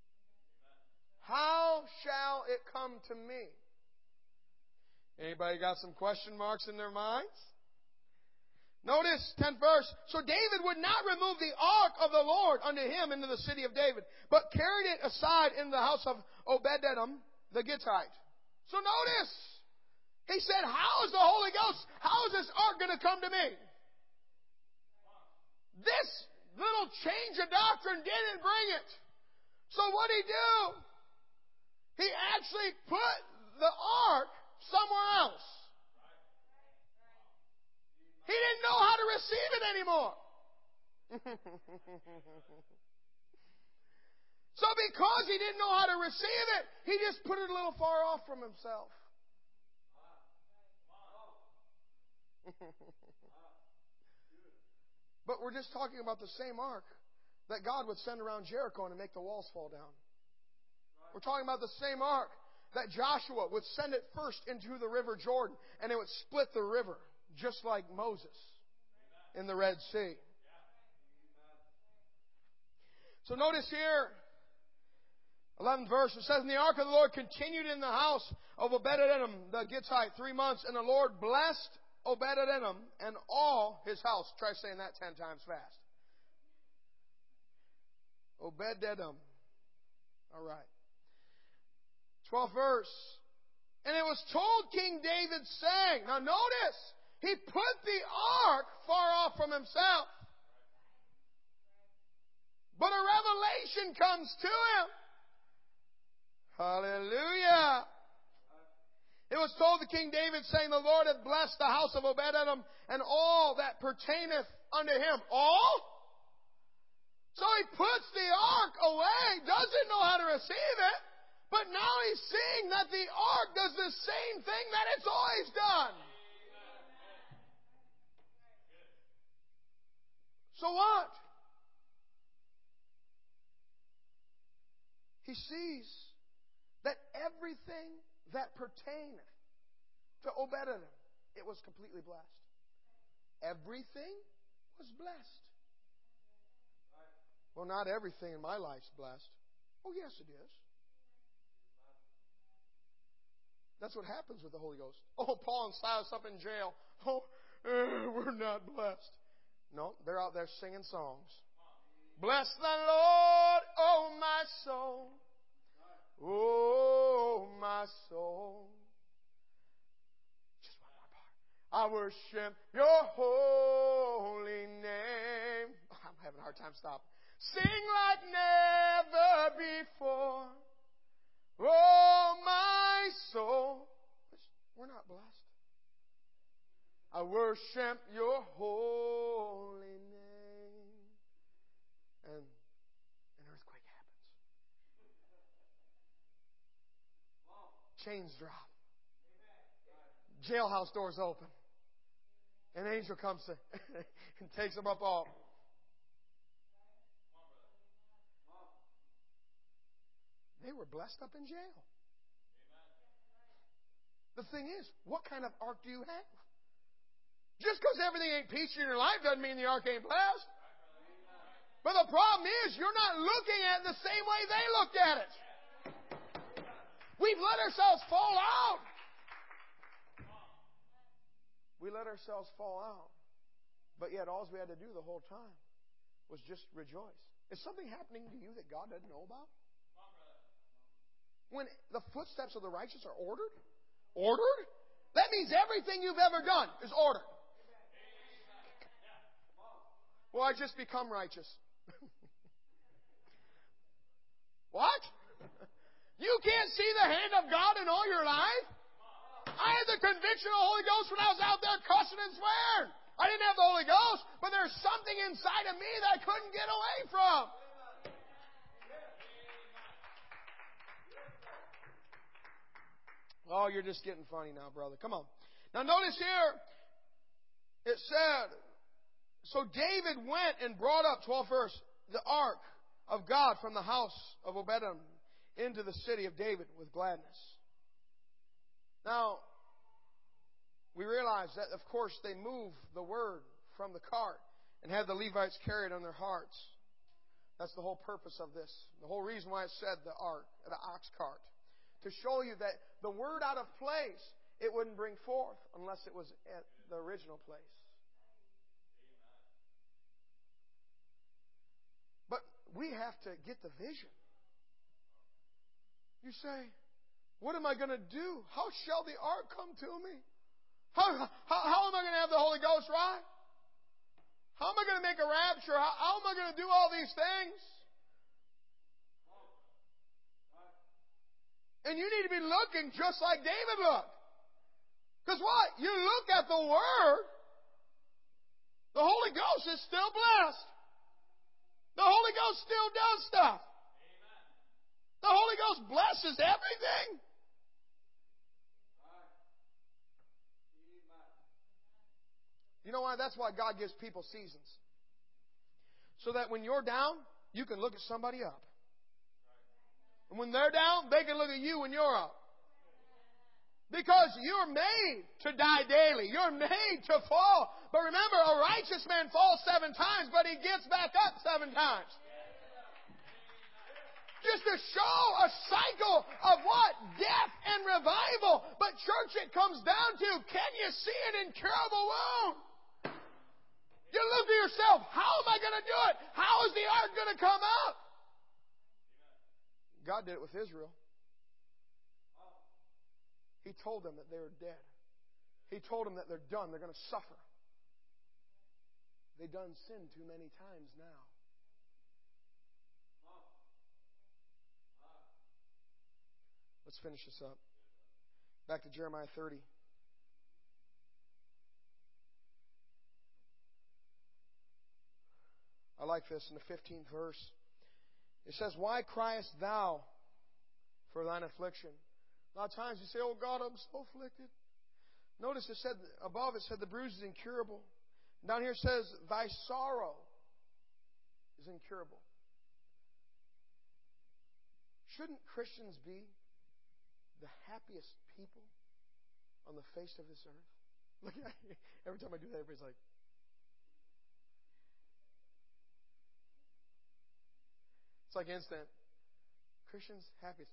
How shall it come to me? Anybody got some question marks in their minds? Notice, tenth verse. So David would not remove the ark of the Lord unto him into the city of David, but carried it aside in the house of Obed-Edom, the Gittite. So notice, he said, how is the Holy Ghost, how is this ark going to come to me? This little change of doctrine didn't bring it. So what did he do? He actually put the ark somewhere else. He didn't know how to receive it anymore. So because he didn't know how to receive it, he just put it a little far off from himself. But we're just talking about the same ark that God would send around Jericho and make the walls fall down. We're talking about the same ark that Joshua would send it first into the river Jordan and it would split the river, just like Moses in the Red Sea. So notice here, eleventh verse, it says, and the ark of the Lord continued in the house of Obed-Edom the Gittite three months, and the Lord blessed Obed-Edom and all his house. Try saying that ten times fast. Obed-Edom. All right. twelfth verse. And it was told King David, saying, now notice, he put the ark far off from himself. But a revelation comes to him. Hallelujah. It was told to King David, saying, the Lord hath blessed the house of Obed-Edom and all that pertaineth unto him. All? So he puts the ark away, doesn't know how to receive it, but now he's seeing that the ark does the same thing that it's always done. So what? He sees that everything that pertaineth to Obed-Edom, it was completely blessed. Everything was blessed. Well, not everything in my life's blessed. Oh, yes, it is. That's what happens with the Holy Ghost. Oh, Paul and Silas up in jail. Oh, uh, we're not blessed. No, they're out there singing songs. Bless the Lord, oh my soul. Oh, my soul. Just one more part. I worship your holy name. I'm having a hard time stopping. Sing like never before. Oh, my soul. We're We're not blessed. I worship your holy name. And an earthquake happens. Chains drop. Jailhouse doors open. An angel comes and takes them up all. They were blessed up in jail. The thing is, what kind of ark do you have? Just because everything ain't peachy in your life doesn't mean the ark ain't blessed. But the problem is, you're not looking at it the same way they looked at it. We've let ourselves fall out. We let ourselves fall out. But yet all we had to do the whole time was just rejoice. Is something happening to you that God doesn't know about? When the footsteps of the righteous are ordered? Ordered? That means everything you've ever done is ordered. Well, I just become righteous. What? You can't see the hand of God in all your life? I had the conviction of the Holy Ghost when I was out there cussing and swearing. I didn't have the Holy Ghost, but there's something inside of me that I couldn't get away from. Oh, you're just getting funny now, brother. Come on. Now notice here, it said, so David went and brought up, twelfth verse, the ark of God from the house of Obed-Edom into the city of David with gladness. Now, we realize that, of course, they moved the word from the cart and had the Levites carry it on their hearts. That's the whole purpose of this. The whole reason why it said the ark, the ox cart. To show you that the word out of place, it wouldn't bring forth unless it was at the original place. But we have to get the vision. You say, what am I going to do? How shall the ark come to me? How, how, how am I going to have the Holy Ghost, right? How am I going to make a rapture? How, how am I going to do all these things? And you need to be looking just like David looked. Because what? You look at the Word, the Holy Ghost is still blessed. The Holy Ghost still does stuff. The Holy Ghost blesses everything. You know why? That's why God gives people seasons. So that when you're down, you can look at somebody up. And when they're down, they can look at you when you're up. Because you're made to die daily. You're made to fall. But remember, a righteous man falls seven times, but he gets back up seven times. Just to show a cycle of what? Death and revival. But church, it comes down to, can you see an incurable wound? You look at yourself, how am I going to do it? How is the ark going to come up? God did it with Israel. He told them that they were dead. He told them that they're done. They're going to suffer. They've done sin too many times now. Let's finish this up. Back to Jeremiah thirty. I like this in the fifteenth verse. It says, why criest thou for thine affliction? A lot of times you say, oh God, I'm so afflicted. Notice it said, above it said the bruise is incurable. Down here it says, thy sorrow is incurable. Shouldn't Christians be the happiest people on the face of this earth? Look, every time I do that, everybody's like, it's like instant. Christians, happiest.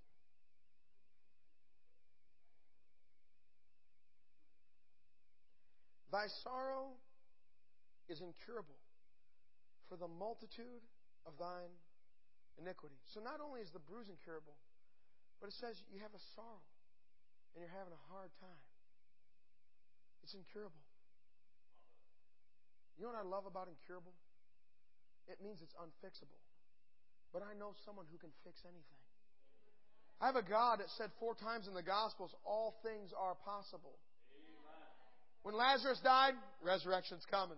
Thy sorrow is incurable for the multitude of thine iniquity. So not only is the bruise incurable, but it says you have a sorrow and you're having a hard time. It's incurable. You know what I love about incurable? It means it's unfixable. But I know someone who can fix anything. I have a God that said four times in the Gospels, all things are possible. When Lazarus died, resurrection's coming.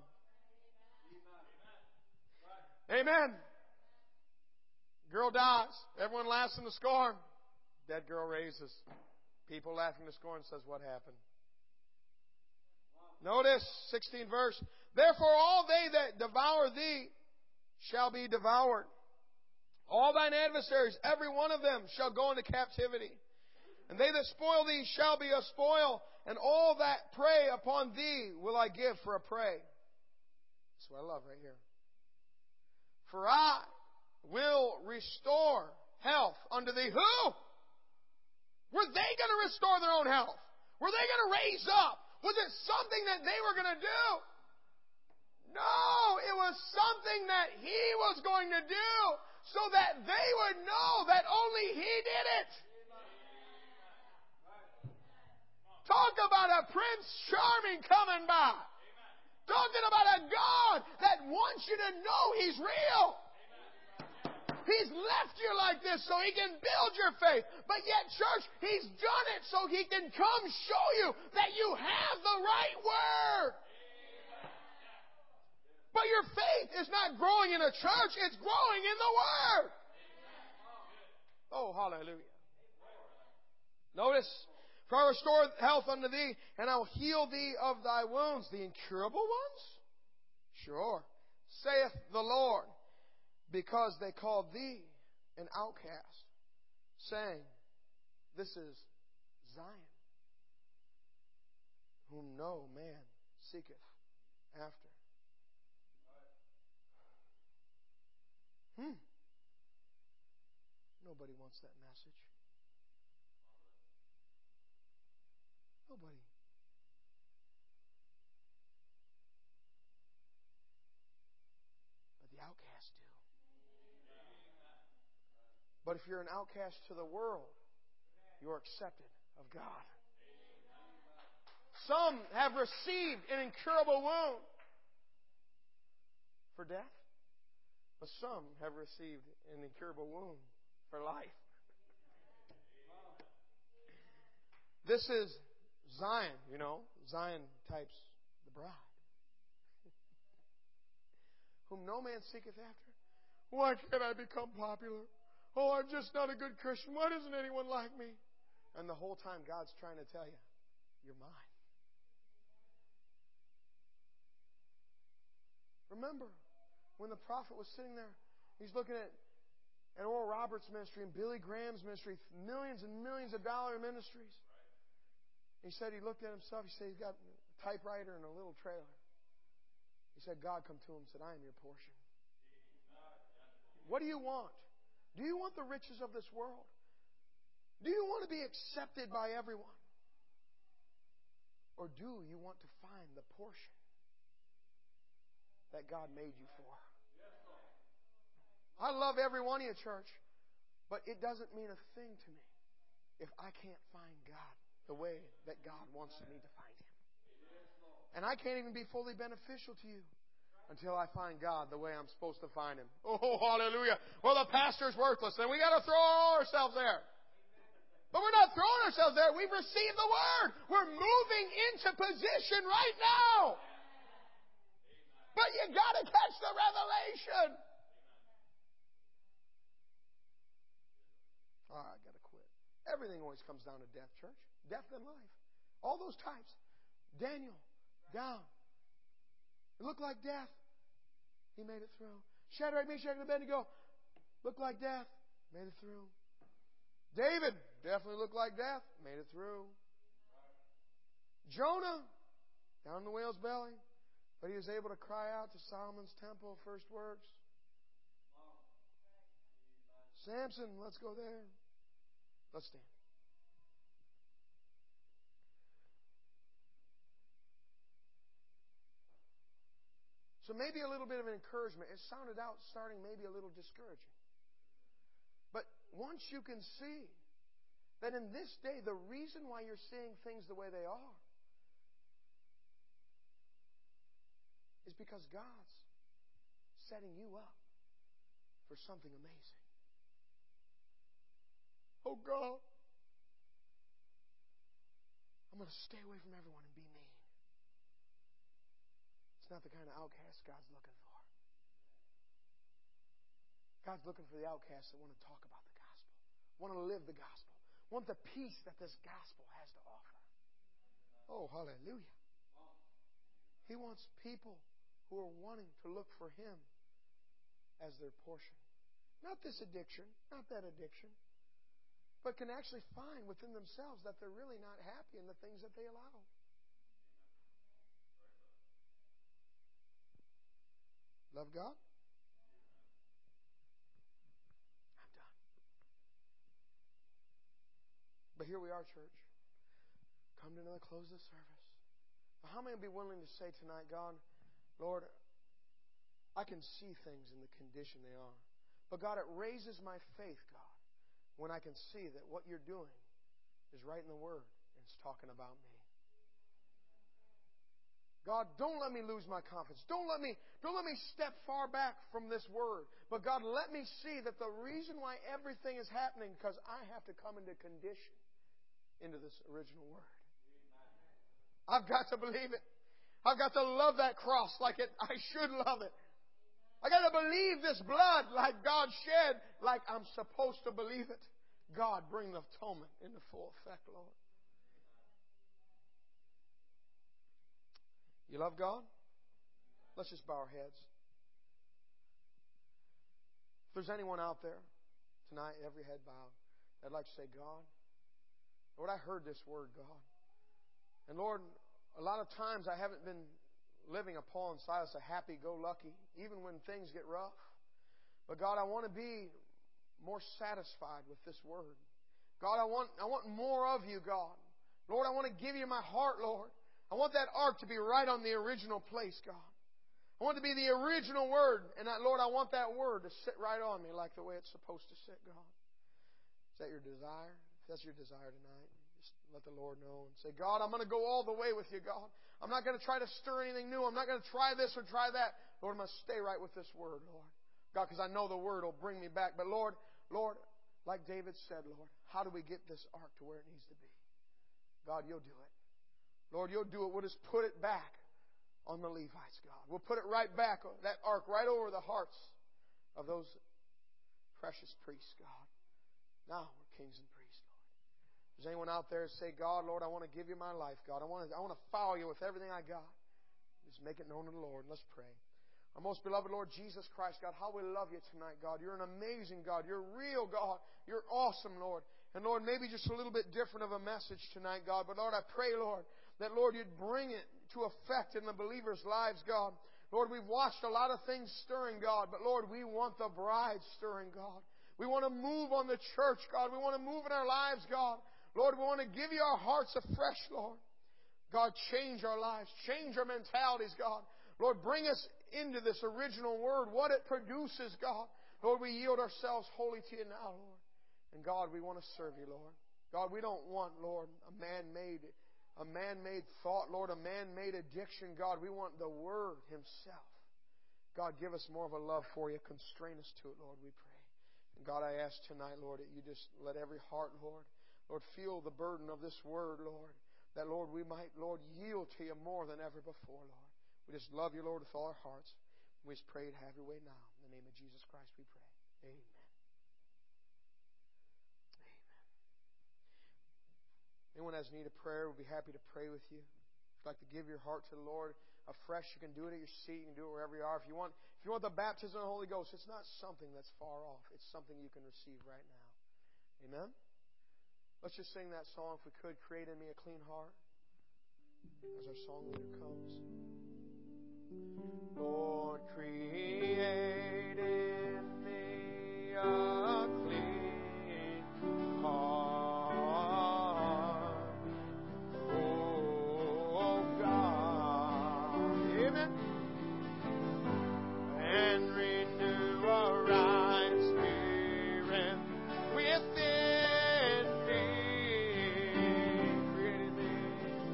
Amen. Girl dies. Everyone laughs in the scorn. Dead girl raises. People laughing to scorn says, what happened? Notice, sixteenth verse. Therefore all they that devour thee shall be devoured. All thine adversaries, every one of them, shall go into captivity. And they that spoil thee shall be a spoil, and all that prey upon thee will I give for a prey. That's what I love right here. For I will restore health unto thee. Who? Were they going to restore their own health? Were they going to raise up? Was it something that they were going to do? No, it was something that He was going to do so that they would know that only He did it. Talk about a Prince Charming coming by. Talking about a God that wants you to know He's real. He's left you like this so He can build your faith. But yet, church, He's done it so He can come show you that you have the right Word. But your faith is not growing in a church, it's growing in the Word. Oh, hallelujah. Notice, for I restore health unto thee, and I will heal thee of thy wounds. The incurable ones? Sure. Saith the Lord. Because they called thee an outcast, saying, this is Zion, whom no man seeketh after. Hmm. Nobody wants that message. Nobody. But the outcasts do. But if you're an outcast to the world, you're accepted of God. Some have received an incurable wound for death, but some have received an incurable wound for life. This is Zion, you know. Zion types the bride. Whom no man seeketh after. Why can't I become popular? Oh, I'm just not a good Christian. Why doesn't anyone like me? And the whole time God's trying to tell you, you're mine. Remember, when the prophet was sitting there, he's looking at, at Oral Roberts' ministry and Billy Graham's ministry, millions and millions of dollar ministries. He said he looked at himself, he said he's got a typewriter and a little trailer. He said, God come to him and said, I am your portion. What do you want? Do you want the riches of this world? Do you want to be accepted by everyone? Or do you want to find the portion that God made you for? I love every one of you, church, but it doesn't mean a thing to me if I can't find God the way that God wants me to find Him. And I can't even be fully beneficial to you until I find God the way I'm supposed to find Him. Oh, hallelujah. Well, the pastor's worthless, and we got to throw ourselves there. But we're not throwing ourselves there. We've received the Word. We're moving into position right now. But you got to catch the revelation. Oh, I got to quit. Everything always comes down to death, church. Death and life. All those types. Daniel, down. It looked like death. He made it through. Shadrach, Meshach, and Abednego looked like death. Made it through. David definitely looked like death. Made it through. Jonah, down in the whale's belly. But he was able to cry out to Solomon's temple, first works. Samson, let's go there. Let's stand. So maybe a little bit of an encouragement. It sounded out starting maybe a little discouraging. But once you can see that in this day, the reason why you're seeing things the way they are is because God's setting you up for something amazing. Oh God, I'm going to stay away from everyone and be mean. It's not the kind of outcast God's looking for. God's looking for the outcasts that want to talk about the gospel, want to live the gospel, want the peace that this gospel has to offer. Oh, hallelujah. He wants people who are wanting to look for Him as their portion. Not this addiction, not that addiction, but can actually find within themselves that they're really not happy in the things that they allow. Love God? I'm done. But here we are, church. Come to another close of the service. How many would be willing to say tonight, God, Lord, I can see things in the condition they are. But God, it raises my faith, God, when I can see that what you're doing is right in the Word and it's talking about me. God, don't let me lose my confidence. Don't let me, don't let me step far back from this Word. But God, let me see that the reason why everything is happening is because I have to come into condition into this original Word. I've got to believe it. I've got to love that cross like it, I should love it. I got to believe this blood like God shed, like I'm supposed to believe it. God, bring the atonement into full effect, Lord. You love God? Let's just bow our heads. If there's anyone out there tonight, every head bowed, I'd like to say, God, Lord, I heard this word, God. And Lord, a lot of times I haven't been living a Paul and Silas, a happy-go-lucky, even when things get rough. But God, I want to be more satisfied with this word. God, I want, I want more of you, God. Lord, I want to give you my heart, Lord. I want that ark to be right on the original place, God. I want it to be the original word. And I, Lord, I want that word to sit right on me like the way it's supposed to sit, God. Is that your desire? If that's your desire tonight, just let the Lord know and say, God, I'm going to go all the way with you, God. I'm not going to try to stir anything new. I'm not going to try this or try that. Lord, I'm going to stay right with this word, Lord. God, because I know the word will bring me back. But Lord, Lord, like David said, Lord, how do we get this ark to where it needs to be? God, you'll do it. Lord, you'll do it. We'll just put it back on the Levites, God. We'll put it right back, that ark right over the hearts of those precious priests, God. Now we're kings and priests, Lord. If there's anyone out there who say, God, Lord, I want to give you my life, God. I want to, I want to follow you with everything I got. Just make it known to the Lord. Let's pray. Our most beloved Lord Jesus Christ, God, how we love you tonight, God. You're an amazing God. You're real, God. You're awesome, Lord. And Lord, maybe just a little bit different of a message tonight, God. But Lord, I pray, Lord, that, Lord, you'd bring it to effect in the believers' lives, God. Lord, we've watched a lot of things stirring, God. But Lord, we want the bride stirring, God. We want to move on the church, God. We want to move in our lives, God. Lord, we want to give you our hearts afresh, Lord. God, change our lives. Change our mentalities, God. Lord, bring us into this original word, what it produces, God. Lord, we yield ourselves wholly to you now, Lord. And God, we want to serve you, Lord. God, we don't want, Lord, a man-made, a man-made thought, Lord, a man-made addiction. God, we want the Word Himself. God, give us more of a love for you. Constrain us to it, Lord, we pray. And God, I ask tonight, Lord, that you just let every heart, Lord, Lord, feel the burden of this Word, Lord. That, Lord, we might, Lord, yield to you more than ever before, Lord. We just love you, Lord, with all our hearts. We just pray to have your way now. In the name of Jesus Christ we pray. Amen. Amen. Anyone has need of prayer, we'll be happy to pray with you. If you'd like to give your heart to the Lord afresh, you can do it at your seat. You can do it wherever you are. If you want, if you want the baptism of the Holy Ghost, it's not something that's far off. It's something you can receive right now. Amen? Let's just sing that song, if we could, Create in Me a Clean Heart, as our song leader comes. Lord, create in me a clean heart. Oh God, amen. And renew a right spirit within me. Create in me,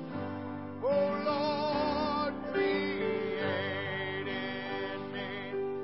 oh Lord.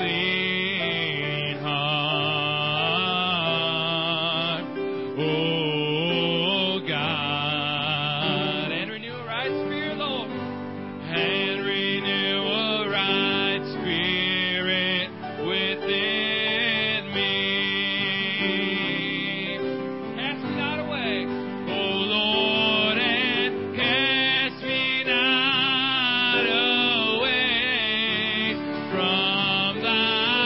clean heart, oh God, and renew a right spirit, Lord, and renew a right spirit within me. Cast me not away, oh Lord, and cast me not away from thy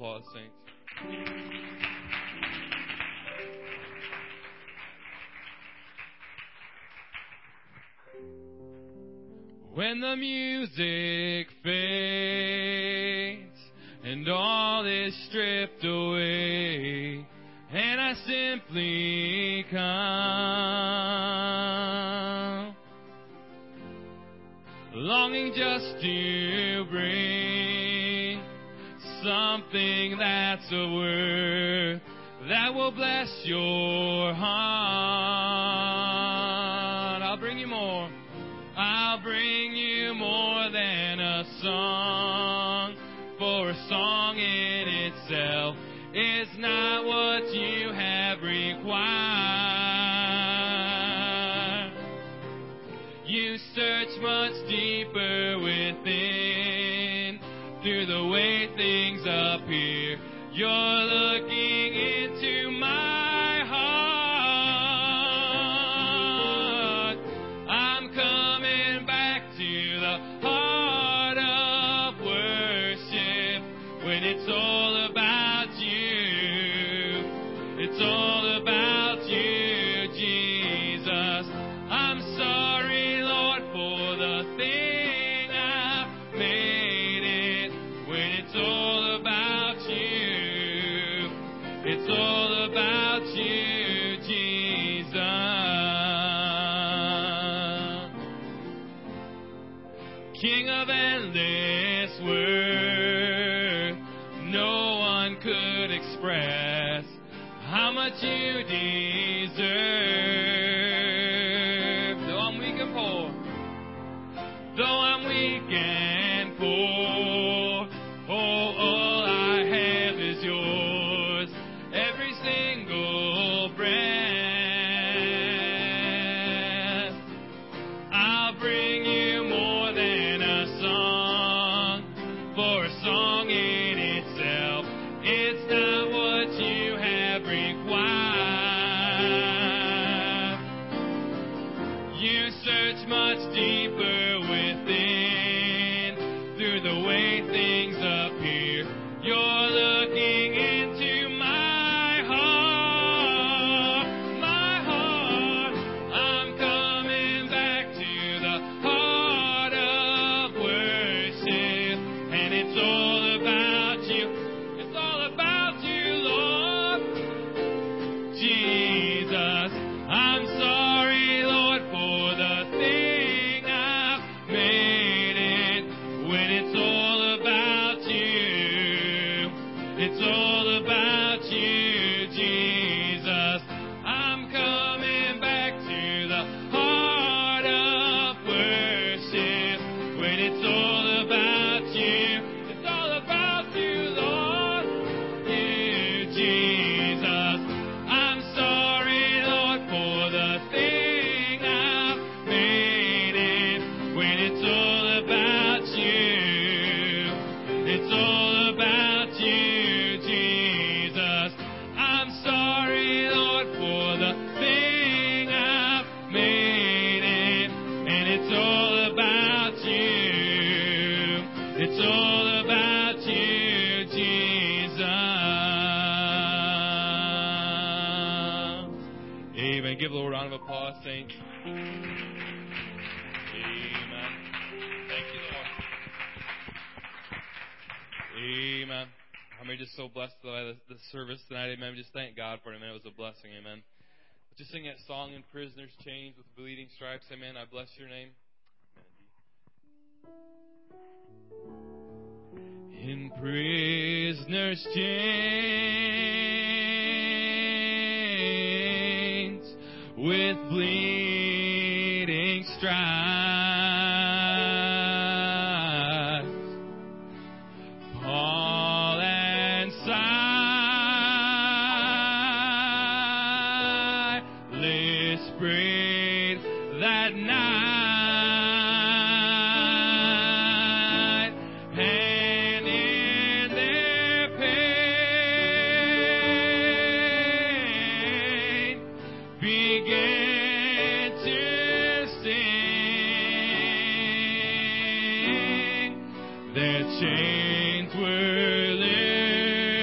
applause, saints. When the music fades and all is stripped away, and I simply come, longing just to bring something that's of worth that will bless your heart. I'll bring you more. I'll bring you more than a song, for a song in itself is not what you have required. You search much deeper within, through the way things appear. You're looking into my heart. I'm coming back to the heart of worship, when it's all about you. It's all about you, Jesus. I'm sorry, Lord, for the thing I've made it, when it's all about you. It's all about you, Jesus. King of endless worth, no one could express how much you deserve. Though I'm weak and poor, though I'm weak and poor, oh, all I have is yours, every single breath. I'll bring you more than a song, for a song in itself, it's not what you have required. You search much deeper within, through the way things appear. You're looking into my heart, my heart. I'm coming back to the heart of worship, and it's all about you. It's all about you, Lord Jesus. I'm sorry, Lord, for the thing I've made it, when it's all about you. It's all about you, Jesus. I'm coming back to the heart of worship, when it's all about you. It's all about you, Lord, you, Jesus. I'm sorry, Lord, for the thing I've made it, when it's all about you. It's all about you, Jesus. I'm sorry, Lord, for the thing I've made it, and it's all about you. It's all about you, Jesus. Amen. Give the Lord a round of applause, saints. Amen. Thank you, Lord. Amen. How many just so blessed by the, the service tonight? Amen. We just thank God for it. Amen. It was a blessing. Amen. Let's just sing that song in Prisoners Chains with Bleeding Stripes. Amen. I bless your name. In prisoners' chains with bleeding stripes, Paul and Silas prayed that night, and in their pain began to sing. Their chains were lifted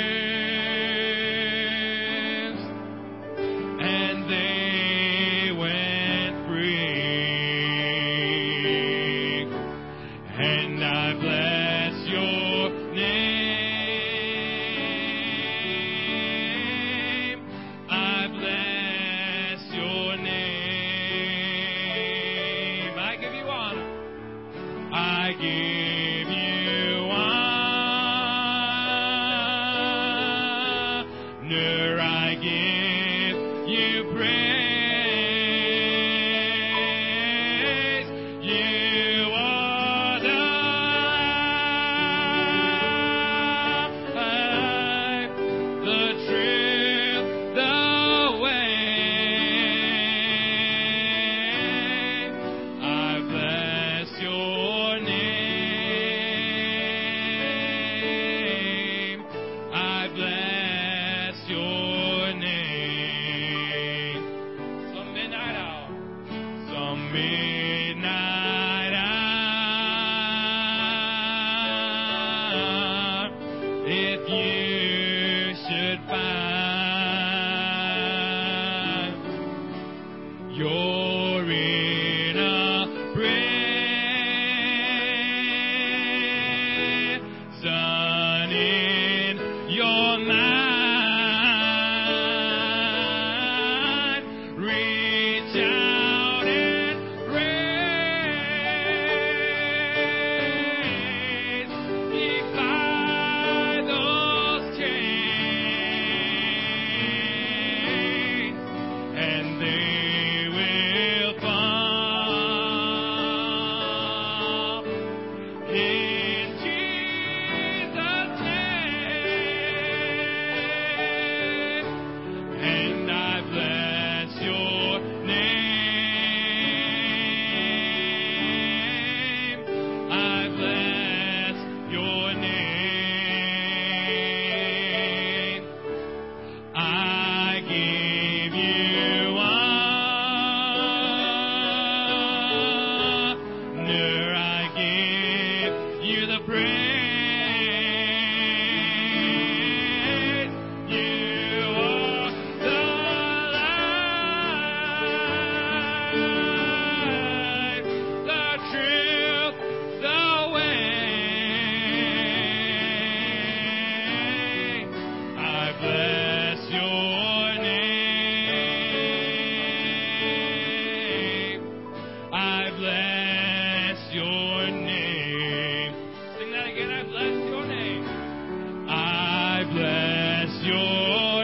bless your name. Sing that again. I bless your name. I bless your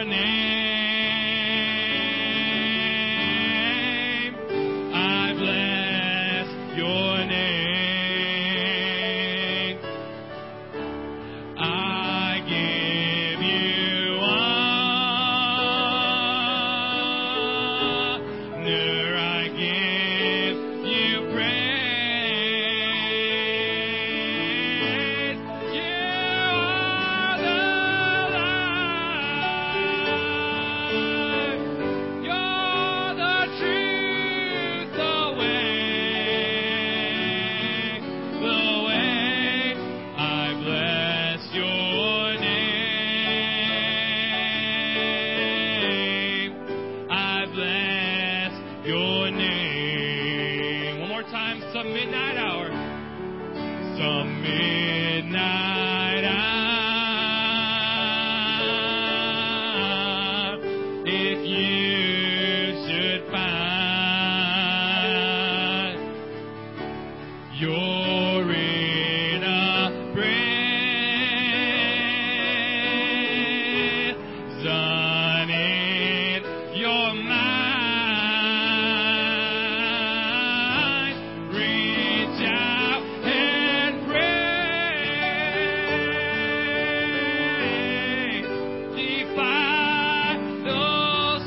name. I bless your name. I give you honor. I give you praise. You are the light. You're the truth, the way, the way. I bless your name. I bless your name. One more time, some midnight hour. Some midnight hour. If you should find you're in a prison in your mind, reach out and pray. Defy those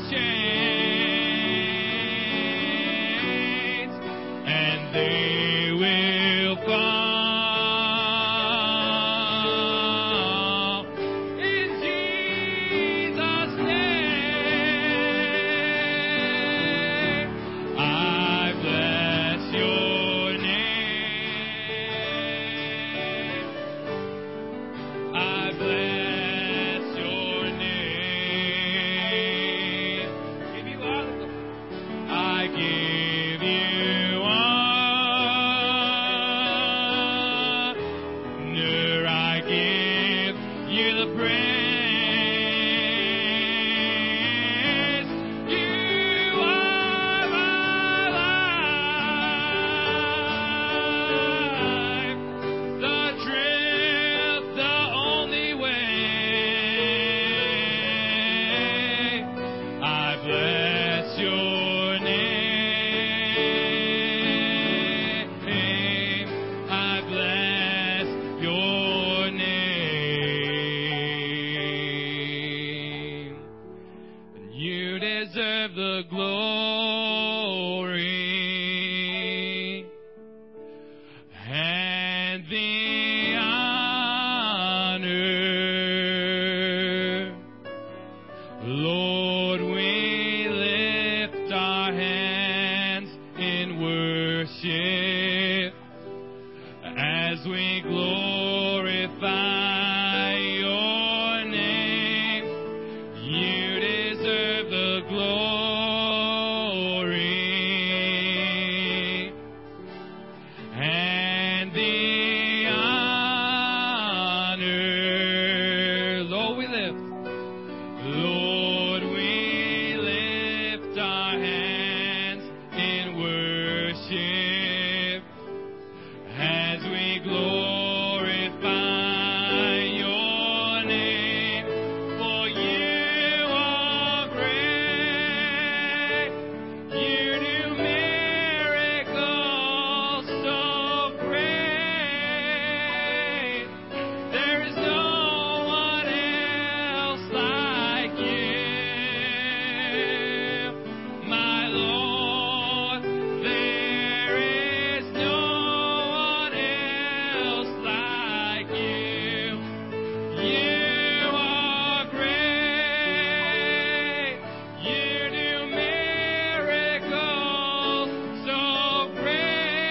chains, and they will fall. In Jesus' name, I bless your name. I bless your name. Give you all the I give you honor. I give you the praise. You are my life, the truth, the only way. I bless your name. I bless your name. You deserve the glory and the honor. Lord, we lift our hands in worship as we glorify